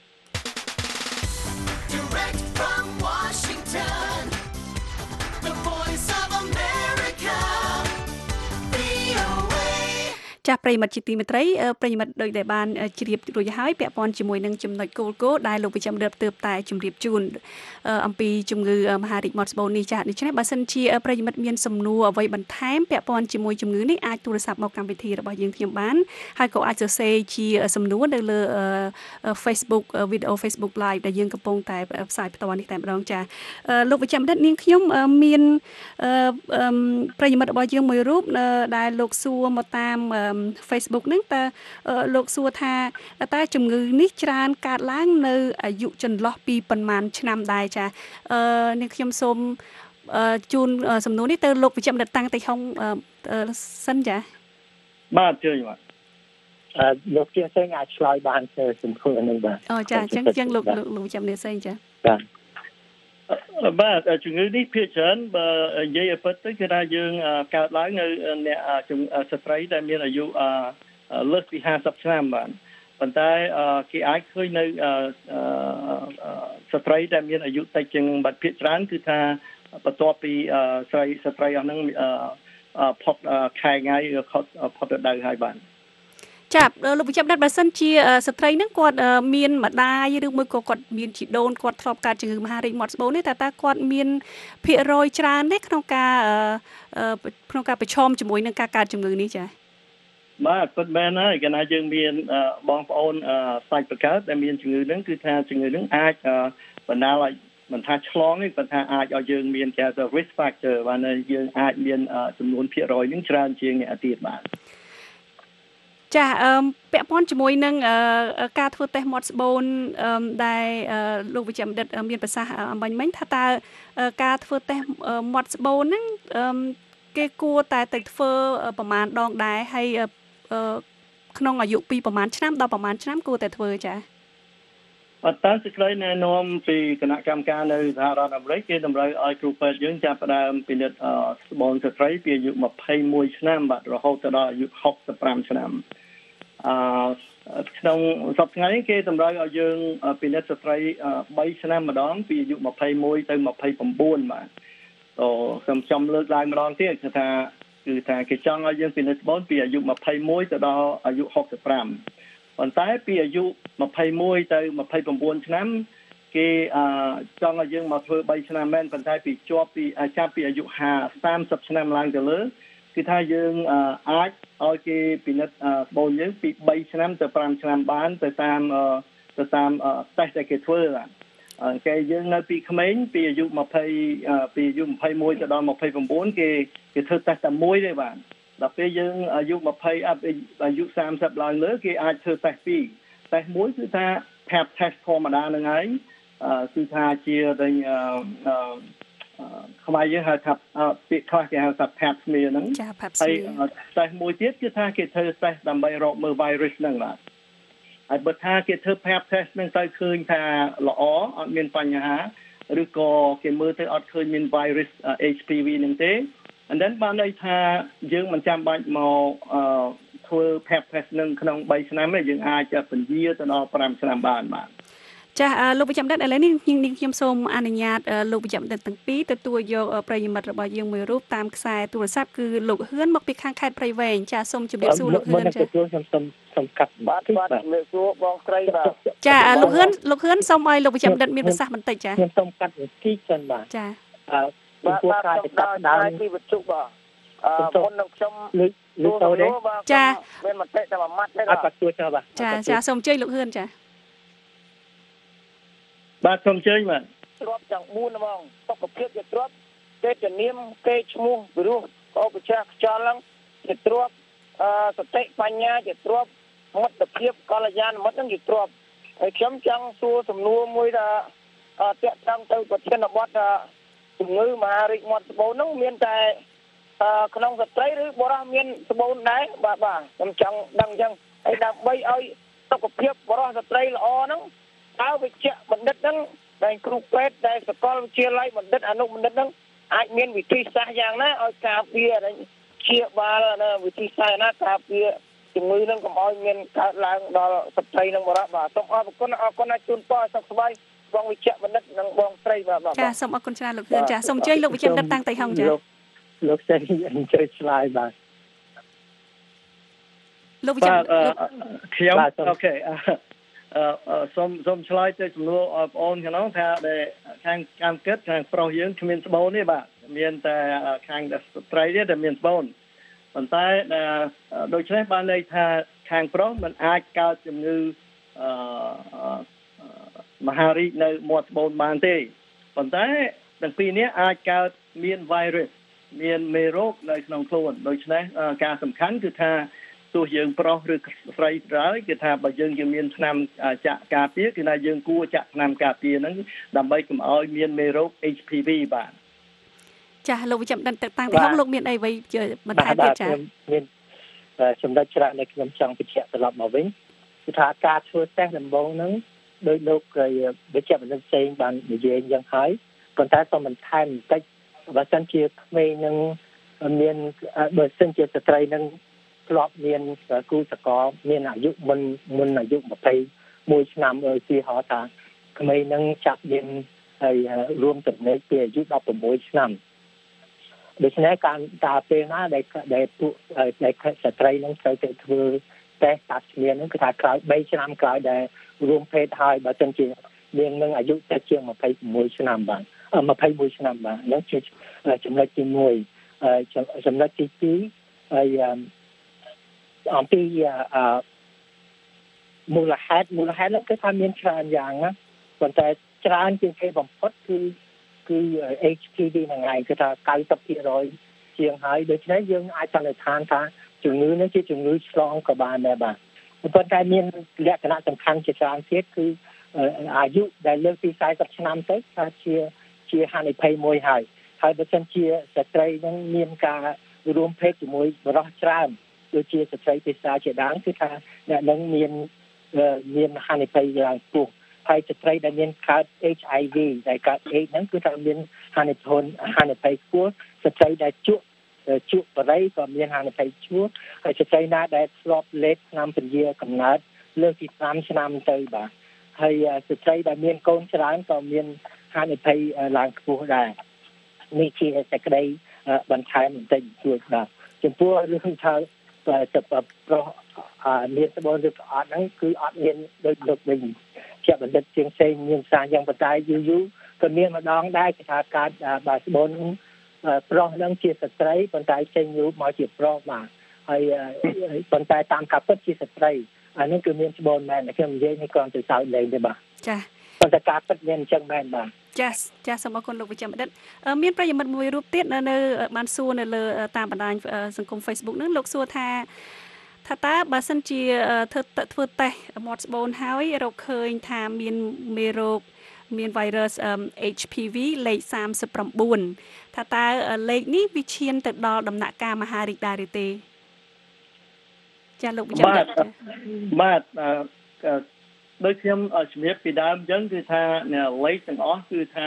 [SPEAKER 2] Direct from Washington, the voice of America, វី អូ เอ
[SPEAKER 11] ចាស់ប្រិមត្តជាទីមេត្រីប្រិមត្តដោយដែលបានជ្រាបរួចហើយពាក់ព័ន្ធជាមួយនឹងចំណុចគោលគោលដែលលោកវិជ្ជបណ្ឌិតទើបតែជម្រាបជូនអំពីជំងឺមហារីកមាត់ត្បូងនេះចា៎ដូច្នេះបើសិនជាប្រិមត្តមានសំណួរអ្វីបន្ថែមពាក់ព័ន្ធជាមួយជំងឺនេះអាចទូរស័ព្ទមកកម្មវិធីរបស់យើងខ្ញុំបានហើយក៏អាចសរសេរជាសំណួរនៅលើ Facebook វីដេអូ Facebook Live ដែលយើងកំពុងតែផ្សាយផ្ទាល់នេះតែម្ដងចា៎លោកវិជ្ជបណ្ឌិតនាងខ្ញុំមានប្រិយមិត្តរបស់យើងមួយរូបដែលលោកសួរមកតាម Facebook ហ្នឹងតើលោកសួរថាតើជំងឺនេះច្រើនកើតឡើងនៅអាយុចន្លោះពីប៉ុន្មានឆ្នាំដែរចា៎អឺនាងខ្ញុំសូមជូនសំណួរនេះទៅលោកវិជ្ជបណ្ឌិតតាំងតៃហុងសិនចា៎
[SPEAKER 12] បាទជឿបាទអឺលោកជាសេងអាចឆ្លើយបានទៅសំណួរនេះបាទ
[SPEAKER 11] អូចាអញ្ចឹងអញ្ចឹងលោកលោកវិជ្ជបណ្ឌិតសេងចា៎
[SPEAKER 12] បាទបាទជំងឺនេះភាគច្រើនបើនិយាយឲ្យពិតទៅគឺថាយើងកើតឡើងនៅអ្នកស្ត្រីដែលមានអាយុលើសពីห้าสิบឆ្នាំបាទប៉ុន្តែគេអាចឃើញនៅស្ត្រីដែលមានអាយុតិចជាងបាត់ភាគច្រើនគឺថាបន្ទាប់ពីស្រីស្ត្រីអស់ហ្នឹងផុតខែថ្ងៃផុតរដូវហើយបាទ
[SPEAKER 11] ចាលោកវិជ្ជបណ្ឌិតបើសិនជាស្ត្រីហ្នឹងគាត់មានម្ដាយឬមួយក៏គាត់មានជីដូនគាត់ធ្លាប់កើតជំងឺមហារីកមាត់ត្បូងនេះតើតើគាត់មានភាគរយច្រើនទេក្នុងការក្នុងការប្រឈមជាមួយនឹងការកើតជំងឺនេះចា៎
[SPEAKER 12] បាទពិតមែនហើយកាលណាយើងមានបងប្អូនសាច់ប្រកើតដែលមានជំងឺហ្នឹងគឺថាជំងឺហ្នឹងអាចបណ្ដាលឲ្យមិនថាឆ្លងទេប៉ុន្តែអាចឲ្យយើងមានគេហៅ risk factor បាទយើងអាចមានចំនួនភាគរយហ្នឹងច្រើនជាងអ្នកទៀតបាទ
[SPEAKER 11] ចាអឺពាក់ព័ន្ធជាមួយនឹងការធ្វើតេស្តមាត់ស្បូនដែលលោកវិជ្ជបណ្ឌិតមានប្រសាសន៍អំបញ្ញមិញថាតើការធ្វើតេស្តមាត់ស្បូនហ្នឹងគេគួរតែទៅធ្វើប្រមាណដងដែរហើយក្នុងអាយុពីប្រមាណឆ្នាំដល់ប្រមាណឆ្នាំគួរតែធ្វើចា៎
[SPEAKER 12] អត់តាមសេចក្តីណែនាំពីគណៈកម្មការនៅសហរដ្ឋអាមេរិកគេតម្រូវឲ្យគ្រូពេទ្យយើងចាប់ផ្ដើមពិនិត្យស្បូនស្ត្រីពីអាយុยี่สิบเอ็ดឆ្នាំបាទរហូតដល់អាយុหกสิบห้าឆ្នាំអឺក្នុងសប្តាហ៍ថ្ងៃគេតម្រូវឲ្យយើងពិនិត្យស្ត្រី3ឆ្នាំម្ដងពីអាយុยี่สิบเอ็ดទៅยี่สิบเก้าបាទអូខ្ញុំចាំលើកឡើងម្ដងទៀតគឺថាគឺថាគេចង់ឲ្យយើងពិនិត្យស្បូនពីអាយុยี่สิบเอ็ดទៅដល់អាយុหกสิบห้าប៉ុន្តែពីអាយុยี่สิบเอ็ดទៅยี่สิบเก้าឆ្នាំគេចង់ឲ្យយើងមកធ្វើ3ឆ្នាំមែនប៉ុន្តែពីជាប់ពីចាប់ពីអាយុ三十ឆ្នាំឡើងទៅលើគឺថាយើងអាចឲ្យគេពិនិត្យស្បូនយើងពី3ឆ្នាំទៅfiveឆ្នាំបានទៅតាមទៅតាមតេស្តដែលគេធ្វើគេយើងនៅពីក្មេងពីអាយុ20ពីអាយុยี่สิบเอ็ดទៅដល់ยี่สิบเก้าគេគេធ្វើតេស្តតែមួយទេបាទដល់ពេលយើងអាយុยี่สิบអាយុ三十ឡើងលើគេអាចធ្វើតេស្តពីរតេស្តមួយគឺថា pap test ធម្មតានឹងហើយគឺថាជាដែលខ្មែរយើងហៅថាពាក្យខ្លះគេហៅថា pap smear ហ្នឹងហើយតេស្តមួយទៀតគឺថាគេធ្វើតេស្តដើម្បីរកមើល virus ហ្នឹងបាទហើយបើថាគេធ្វើ pap test ហ្នឹងទៅឃើញថាល្អអត់មានបញ្ហាឬក៏គេមើលទៅអត់ឃើញមាន virus H P V ហ្នឹងទេand then បានន័យថាយើងមិនចាំបាច់មកធ្វើ pap test នឹងក្នុង3ឆ្នាំទេយើងអាចពន្យាទៅដល់fiveឆ្នាំបានបាទ
[SPEAKER 11] ចាលោកវិជ្ជបណ្ឌិតឥឡូវនេះខ្ញុំសូមអនុញ្ញាតលោកវិជ្ជបណ្ឌិតទាំងពីរទទួលយកប្រិយមិត្តរបស់យើងមួយរូបតាមខ្សែទូរស័ព្ទគឺលោកហឿនមកពីខាងខេត្តព្រៃវែងចាសូមជម្រាបសួរលោកហឿនចា
[SPEAKER 12] ខ្ញុំសូមសូមកាត់បាទបាទជំរាបសួរបងស្រីបាទ
[SPEAKER 11] ចាលោកហឿនលោកហឿនសូមឲ្យលោកវិជ្ជបណ្ឌិតមានប្រសាសន៍បន្តិចចា
[SPEAKER 12] ខ្ញុំសូមកាត់បន្តិចសិនបាទ
[SPEAKER 11] ចា
[SPEAKER 12] អឺបាទការកាត់ដើមពីវត្ថុបាទអឺមុននឹងខ្ញុំលើកលើកទៅទេ
[SPEAKER 11] ចា
[SPEAKER 12] មានមតិតែមួយម៉ាត់ទេអត់បាត់ទួចទៅបាទ
[SPEAKER 11] ចាចាសូមអញ្ជើញលោកហឿនចា
[SPEAKER 12] បាទសូមអញ្ជើញបាទ
[SPEAKER 13] ទ្របទាំងfourហ្មងសុខភាពជាទ្របគេជំនាញគេឈ្មោះវិរុសក៏ប្រឆាខ្យល់ហ្នឹងជាទ្របអឺសតិបញ្ញាជាទ្របមិត្តភាពកល្យានមិត្តហ្នឹងជាទ្របហើយខ្ញុំចង់សួរសំណួរមួយថាតាក់ទងទៅប្រធានបទជំងឺមហារីកមាត់ត្បូងហ្នឹងមានតែក្នុងស្ត្រីឬបុរសមានត្បូងដែរបាទបាទខ្ញុំចង់ដឹងអញ្ចឹងហើយដើម្បីឲ្យសុខភាពបុរសស្ត្រីល្អហ្នឹងតើវិជ្ជបណ្ឌិតហ្នឹងដែលគ្រូពេទ្យដែលសាកលវិទ្យាល័យបណ្ឌិតអនុបណ្ឌិតហ្នឹងអាចមានវិធីសាស្ត្រយ៉ាងណាឲ្យការពារជាបាលវិធីសាស្ត្រណាការពារជំងឺហ្នឹងកុំឲ្យមានកើតឡើងដល់ស្ត្រីនិងបុរសបាទសូមអរគុណអរគុណឲ្យជូនពរសុខសប្បាយបងវិជ្ជបណ្ឌិតនិងបងស្រីបាទ
[SPEAKER 11] ចាសូមអរគុណច្រើនលោកហឿនចាសូមអញ្ជើញលោកវិជ្ជបណ្ឌិតតាំងតៃហុងចា
[SPEAKER 12] លោកស្រីអញ្ជើញឆ្លើយបាទ
[SPEAKER 11] លោកវិជ្ជាលោក
[SPEAKER 12] ខ្ញុំអូខេអឺសូមសូមឆ្លើយទៅចំនួនបងប្អូនក្នុងថាដែលខាងកម្មកិច្ចខាងប្រុសយើងគ្មានស្បូនទេបាទមានតែខាងស្ត្រីទេដែលមានស្បូនប៉ុន្តែដូច្នេះបានន័យថាខាងប្រុសมันអាចកើតជំងឺអឺមហារីកនៅមាត់ស្បូនបានទេប៉ុន្តែទាំងពីរនេះអាចកើតមាន virus មានមេរោគនៅក្នុងខ្លួនដូច្នេះការសំខាន់គឺថាទោះយើងប្រុសឬស្រីក៏ដោយគឺថាបើយើងយើងមានថ្នាំចាក់ការពារគឺថាយើងគួរចាក់ថ្នាំការពារហ្នឹងដើម្បីកុំឲ្យមានមេរោគ H P V បាទ
[SPEAKER 11] ចាលោកវិជ្ជាបណ្ឌិតតាំងពីហងលោកមានអីអ្វីបន្ថែមទៀតចា
[SPEAKER 14] មានចំណុចច្រើនដែលខ្ញុំចង់បញ្ជាក់ត្រឡប់មកវិញគឺថាការធ្វើតេស្តដំបូងហ្នឹងដោយលោកវិជ្ជាបណ្ឌិតផ្សេងបាននិយាយយ៉ាងហើយប៉ុន្តែសូមបន្ថែមបន្តិចបើសិនជាក្មេងនឹងមានបើសិនជាស្ត្រីនឹងធ្លាប់មានគូសកលមានអាយុមុនមុនអាយុยี่สิบเอ็ดឆ្នាំអឺទីហៅថាក្មេងនឹងចាប់មានហើយរួមចំណែកពីអាយុដប់ប្រាំមួយឆ្នាំដូច្នេះការតាពេលណាដែលដែលពួកដែលស្ត្រីនឹងត្រូវទៅធ្វើតេស្តតាប់ឈ្មោះនឹងគឺថាក្រោយបីឆ្នាំក្រោយដែលរួមភេទហើយបើសិនជានាងនឹងអាយុតែជាងยี่สิบหกឆ្នាំបាទยี่สิบเอ็ดឆ្នាំបាទនោះជាចំណុចទីមួយចំណុចទីពីរហើយអំពីអឺមូលហេតុមូលហេតុនោះគឺថាមានច្រើនយ៉ាងណាប៉ុន្តែច្រើនជាងគេបំផុតគឺគឺ H P V ហ្នឹងឯងគឺថាninety percent ជាងហើយដូច្នេះយើងអាចសន្និដ្ឋានថាជំងឺនេះជាជំងឺឆ្លងក៏បានដែរបាទប៉ុន្តែមានលក្ខណៈសំខាន់ជាច្រើនទៀតគឺអាយុដែលលើសពីfortyឆ្នាំទៅថាជាជាហានិភ័យមួយហើយហើយបើសិនជាស្ត្រីនឹងមានការរួមភេទជាមួយបុរសច្រើនដូចជាស្ត្រីភាសាជាដើមគឺថាអ្នកនឹងមានមានហានិភ័យយ៉ាងខ្ពស់ហើយស្ត្រីដែលមានកើត H I V ដែលកើត AIDS ហ្នឹងគឺថាមានហានិភ័យហានិភ័យខ្ពស់ស្ត្រីដែលជក់ជក់បរិយក៏មានហានិភ័យខ្ពស់ហើយស្ត្រីណាដែលធ្លាប់លេបថ្នាំពន្យាកំណើតលើសពីfiveឆ្នាំទៅបាទហើយស្ត្រីដែលមានកូនច្រើនក៏មានហានិភ័យឡើងខ្ពស់ដែរនេះជាសេចក្តីបន្ថែមបន្តិចជួយបាទចំពោះរឿងថាទៅប្រុសមានស្បូនឬក៏អត់ហ្នឹងគឺអត់មានដូចលោកវិញជាបណ្ឌិតជាងផ្សេងមានសារយ៉ាងប៉ុន្តែយូរយូរក៏មានម្ដងដែរគេថាកើតបើស្បូនប្រុសហ្នឹងជាស្ត្រីប៉ុន្តែចេញរូបមកជាប្រុសបាទហើយប៉ុន្តែតាមការពិតជាស្ត្រីអានេះគឺមានស្បូនមែនខ្ញុំនិយាយនេះគ្រាន់តែសើចលេងទេបាទ
[SPEAKER 11] ចា
[SPEAKER 14] ប៉ុន្តែការពិតមានអញ្ចឹងមែនបាទ
[SPEAKER 11] ចាចាសូមអរគុណលោកវិជ្ជាបណ្ឌិតមានប្រិយមិត្តមួយរូបទៀតនៅបានសួរនៅលើតាមបណ្ដាញសង្គម Facebook ហ្នឹងលោកសួរថាថាតើបើសិនជាធ្វើធ្វើតេស្តមាត់ស្បូនហើយរកឃើញថាមានមេរោគមាន virus H P V លេខthirty-nineថាតើលេខនេះវាឈានទៅដល់ដំណាក់កាលមហារីកដែរឬទេចាលោកវិជ្ជា
[SPEAKER 12] បាទបាទដោយខ្ញុំជំរាបពីដើមអញ្ចឹងគឺថាលេខទាំងអស់គឺថា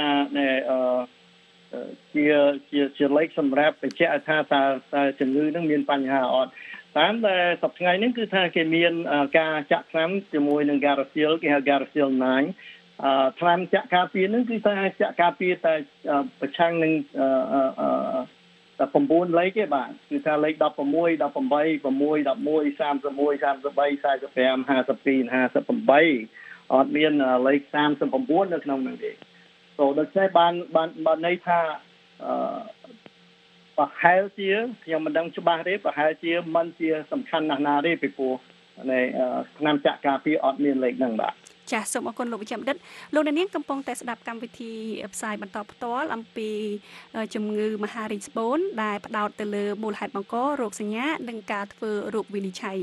[SPEAKER 12] ជាជាជាលេខសម្រាប់បញ្ជាក់ថាតើតើជំងឺនឹងមានបញ្ហាអត់តាមតែសប្តាហ៍ថ្ងៃនេះគឺថាគេមានការចាក់ថ្នាំជាមួយនឹង Gardasil គេហៅ Gardasil nine អឺថ្នាំចាក់ការពារនឹងគឺថាចាក់ការពារតែប្រឆាំងនឹងអឺតែnineលេខទេបាទគឺថាលេខsixteen, eight, six, eleven, thirty-one, thirty-three, forty-five, fifty-two, fifty-eightអត់មានលេខthirty-nineនៅក្នុងនោះទេសូដូច្នេះបានបានបានន័យថាអឺប្រហែលជាខ្ញុំមិនដឹងច្បាស់ទេប្រហែលជាមិនជាសំខាន់ណាស់ណាទេពីព្រោះនៃថ្នាំចាក់ការពារអត់មានលេខហ្នឹងបាទ
[SPEAKER 11] ចាសសូមអរគុណលោកវិជ្ជាបណ្ឌិតលោកអ្នកនាងកំពុងតែស្ដាប់កម្មវិធីផ្សាយបន្តផ្ទាល់អំពីជំងឺមហារីកស្បូនដែលផ្ដោតទៅលើមូលហេតុបង្ករោគសញ្ញានិងការធ្វើរោគវិនិច្ឆ័យ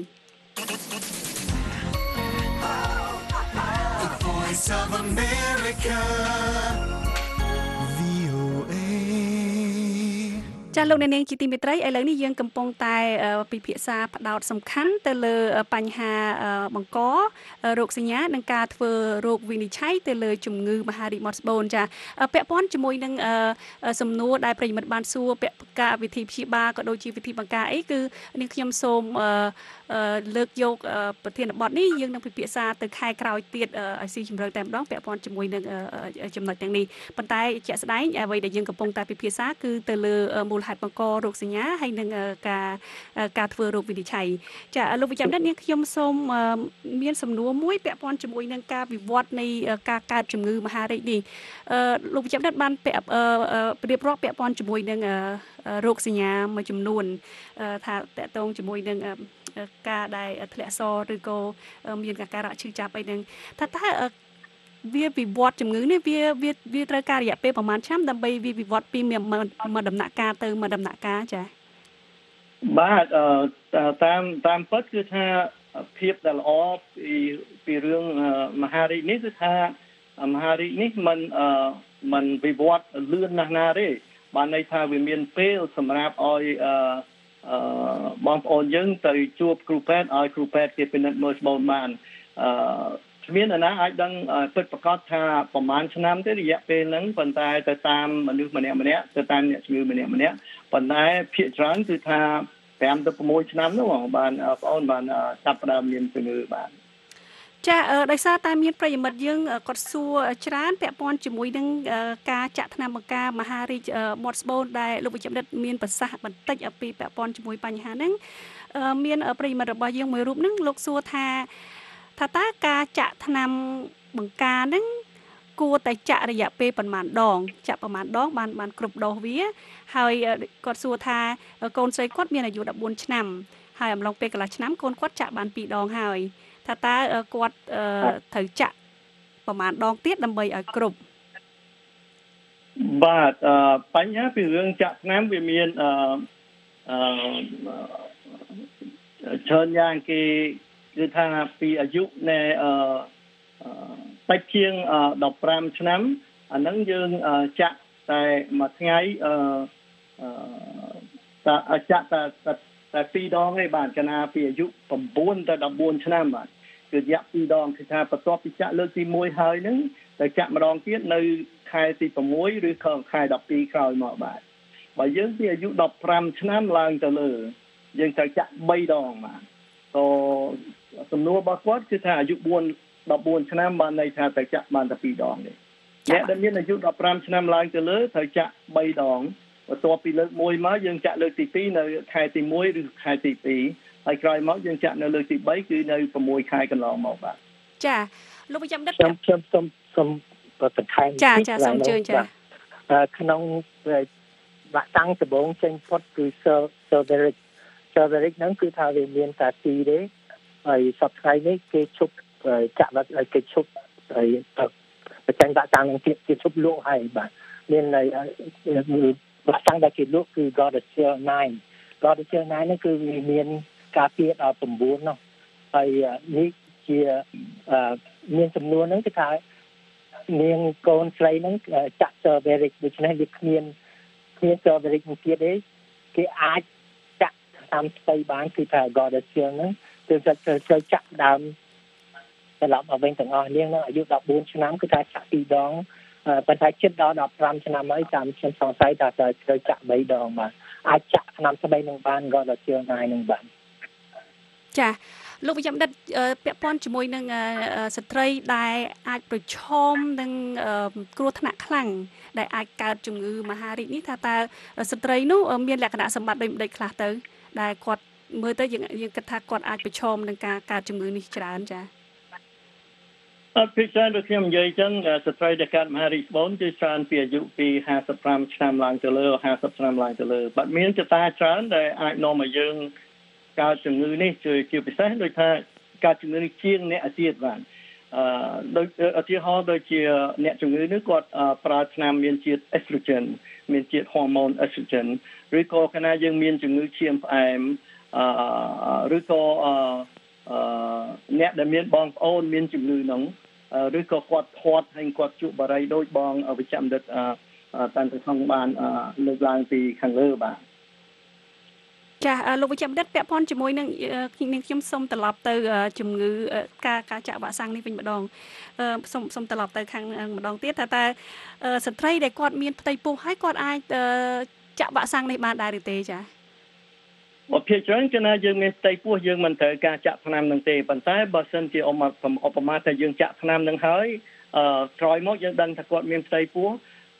[SPEAKER 2] Voice of America
[SPEAKER 11] ចាលោកអ្នកនាងជាទីមេត្រីឥឡូវនេះយើងកំពុងតែពិភាក្សាផ្ដោតសំខាន់ទៅលើបញ្ហាបង្ករោគសញ្ញានិងការធ្វើរោគវិនិច្ឆ័យទៅលើជំងឺមហារីកមាត់ស្បូនចាពាក់ព័ន្ធជាមួយនឹងសំណួរដែលប្រិយមិត្តបានសួរពាក់ការវិធីព្យាបាលក៏ដូចជាវិធីបង្ការអីគឺនាងខ្ញុំសូមលើកយកប្រធានបទនេះយើងនឹងពិភាក្សាទៅខែក្រោយទៀតឲ្យស៊ីជម្រៅតែម្ដងពាក់ព័ន្ធជាមួយនឹងចំណុចទាំងនេះប៉ុន្តែជាក់ស្ដែងអ្វីដែលយើងកំពុងតែពិភាក្សាគឺទៅលើមូលហេតុតុបង្ករោគសញ្ញាហើយនឹងការការធ្វើរោគវិនិច្ឆ័យចាលោកវិជ្ជបណ្ឌិតនាងខ្ញុំសូមមានសំណួរមួយពាក់ព័ន្ធជាមួយនឹងការវិវត្តនៃការកើតជំងឺមហារីកនេះលោកវិជ្ជបណ្ឌិតបានពាក់រៀបរាប់ពាក់ព័ន្ធជាមួយនឹងរោគសញ្ញាមួយចំនួនថាតកតងជាមួយនឹងការដែលធ្លាក់សឬក៏មានការការៈឈឺចាប់អីហ្នឹងថាតើវាវិវត្តជំងឺនេះវាវាវាត្រូវការរយៈពេលប្រហែលឆ្នាំដើម្បីវាវិវត្តពីមួយដំណាក់កាលទៅមួយដំណាក់កាលចា៎
[SPEAKER 12] បាទតាមតាមពិតគឺថាភាពដែលល្អពីពីរឿងមហារីកនេះគឺថាមហារីកនេះมันมันវិវត្តលឿនណាស់ណាទេបានន័យថាវាមានពេលសម្រាប់ឲ្យអឺបងប្អូនយើងទៅជួបគ្រូពេទ្យឲ្យគ្រូពេទ្យគេពិនិត្យមើលស្បូនបានអឺគ្មានអ្នកណាអាចដឹងពិតប្រាកដថាប្រហែលឆ្នាំទេរយៈពេលហ្នឹងប៉ុន្តែទៅតាមមនុស្សម្នាក់ម្នាក់ទៅតាមអ្នកជំងឺម្នាក់ម្នាក់ប៉ុន្តែភាគច្រើនគឺថាប្រាំទៅប្រាំមួយឆ្នាំនោះបានបងប្អូនបានចាប់ផ្ដើមមានជំងឺបាន
[SPEAKER 11] ចាដោយសារតែមានប្រិយមិត្តយើងគាត់សួរច្រើនពាក់ព័ន្ធជាមួយនឹងការចាក់ថ្នាំបង្ការមហារីកមាត់ស្បូនដែលលោកវិជ្ជបណ្ឌិតមានប្រសាសន៍បន្តិចអំពីពាក់ព័ន្ធជាមួយបញ្ហាហ្នឹងមានប្រិយមិត្តរបស់យើងមួយរូបហ្នឹងលោកសួរថាថាតើការចាក់ថ្នាំបង្ការហ្នឹងគួរតែចាក់រយៈពេលប៉ុន្មានដងចាក់ប៉ុន្មានដងបានបានគ្រប់ដូសវាហើយគាត់សួរថាកូនស្រីគាត់មានអាយុដប់បួនឆ្នាំហើយអំឡុងពេលកន្លះឆ្នាំកូនគាត់ចាក់បានពីរដងហើយថាតើគាត់ត្រូវចាក់ប្រហែលដងទៀតដើម្បីឲ្យគ្រប់
[SPEAKER 12] បាទបញ្ហាពីរឿងចាក់ថ្នាំវាមានអឺអឺច្រើនយ៉ាងគេគឺថាពីអាយុនៃអឺតិចជាងដប់ប្រាំឆ្នាំអាហ្នឹងយើងចាក់តែមួយថ្ងៃអឺអឺចាក់តែតែពីរដងទេបាទកាលណាពីអាយុ9ទៅដប់បួនឆ្នាំបាទគឺរយៈពីរដងគឺថាបន្ទាប់ពីចាក់លើកទីមួយហើយហ្នឹងទៅចាក់ម្ដងទៀតនៅខែទី6ឬក៏ខែដប់ពីរក្រោយមកបាទបើយើងពីអាយុដប់ប្រាំឆ្នាំឡើងទៅលើយើងត្រូវចាក់បីដងបាទក៏សំណួររបស់គាត់គឺថាអាយុដប់បួនឆ្នាំបានន័យថាត្រូវចាក់បានតែពីរដងទេអ្នកដែលមានអាយុដប់ប្រាំឆ្នាំឡើងទៅលើត្រូវចាក់បីដងបន្ទាប់ពីលើកមួយមកយើងចាក់លើកទីពីរនៅខែទីមួយឬខែទីពីរហើយក្រោយមកយើងចាក់នៅលើកទីបីគឺនៅ6ខែកន្លងមកបាទ
[SPEAKER 11] ចាលោកវិជ្ជបណ្ឌិត
[SPEAKER 14] ខ្ញុំខ្ញុំសូមសូមបន្ថែម
[SPEAKER 11] ចាចាសូមអញ្ជើញចា
[SPEAKER 14] ក្នុងវាក់សាំងដំបូងចេញផុតគឺ Cervarix Cervarix ហ្នឹងគឺថាវាមានតាទីទេហើយសប្តាហ៍នេះគេឈប់ចាក់ឲ្យគេឈប់ហើយបញ្ចេញវាក់សាំងនឹងទៀតគេឈប់លក់ហើយបាទមាននៅវាក់សាំងដែលគេលក់គឺ Gardasil 9 Gardasil 9នេះគឺវាមានការពារដល់9នោះហើយនេះជាមានចំនួនហ្នឹងគឺថានាងកូនស្រីហ្នឹងចាក់ Cervarix ដូច្នេះវាគ្មានគ្មាន Cervarix មួយទៀតទេគេអាចចាក់តាមស្បៃបានគឺថា Gardasil ហ្នឹងគឺត្រូវចាក់ដើមត្រឡប់មកវិញទាំងអស់នាងហ្នឹងអាយុដប់បួនឆ្នាំគឺថាចាក់ពីរដងប៉ុន្តែជិតដល់ដប់ប្រាំឆ្នាំហើយតាមខ្ញុំសង្ស័យថាត្រូវចាក់បីដងបាទអាចចាក់ឆ្នាំស្បៃនឹងបានក៏ដល់ជឿណាយនឹងបាន
[SPEAKER 11] ចាលោកវិជ្ជបណ្ឌិតពាក់ព័ន្ធជាមួយនឹងស្ត្រីដែលអាចប្រឈមនឹងគ្រោះថ្នាក់ខ្លាំងដែលអាចកើតជំងឺមហារីកនេះថាតើស្ត្រីនោះមានលក្ខណៈសម្បត្តិដូចម្ដេចខ្លះទៅដែលគាត់មើលទៅយើងយើងគិតថាគាត់អាចប្រឈមនឹងការកើតជំងឺនេះច្រើនចា
[SPEAKER 12] អត់ពីច្រើនដូចខ្ញុំនិយាយចឹងស្ត្រីដែលកើតមហារីកស្បូនគឺច្រើនពីអាយុពីห้าสิบห้าឆ្នាំឡើងទៅលើห้าสิบឆ្នាំឡើងទៅលើបាត់មានកត្តាច្រើនដែលអាចនាំឲ្យយើងកើតជំងឺនេះជាពិសេសដូចថាកើតជំងឺនេះជាងអ្នកទៀតបាទអឺដូចឧទាហរណ៍ដូចជាអ្នកជំងឺនេះគាត់ប្រើថ្នាំមានជាតិ estrogen មានជាតិ hormone estrogen ឬក៏កាលណាយើងមានជំងឺឈាមផ្អែមអឺឬក៏អឺអឺអ្នកដែលមានបងប្អូនមានជំងឺហ្នឹងឬក៏គាត់ធាត់ហើយគាត់ជក់បារីដូចបងវិជ្ជបណ្ឌិតតាន់ទៅក្នុងបានលើកឡើងពីខាងលើបាទ
[SPEAKER 11] ចាលោកវិជ្ជបណ្ឌិតពាក់ព័ន្ធជាមួយនឹងនឹងខ្ញុំសូមត្រឡប់ទៅជំងឺការការចាក់វ៉ាក់សាំងនេះវិញម្ដងសូមសូមត្រឡប់ទៅខាងម្ដងទៀតថាតើស្ត្រីដែលគាត់មានផ្ទៃពោះហើយគាត់អាចចាក់វ៉ាក់សាំងនេះបានដែរឬទេចា
[SPEAKER 12] ឧបមាច្រើនគឺណាយើងមានផ្ទៃពោះយើងមិនត្រូវការចាក់ថ្នាំនឹងទេប៉ុន្តែបើសិនជាឧបមាថាយើងចាក់ថ្នាំនឹងហើយក្រោយមកយើងដឹងថាគាត់មានផ្ទៃពោះ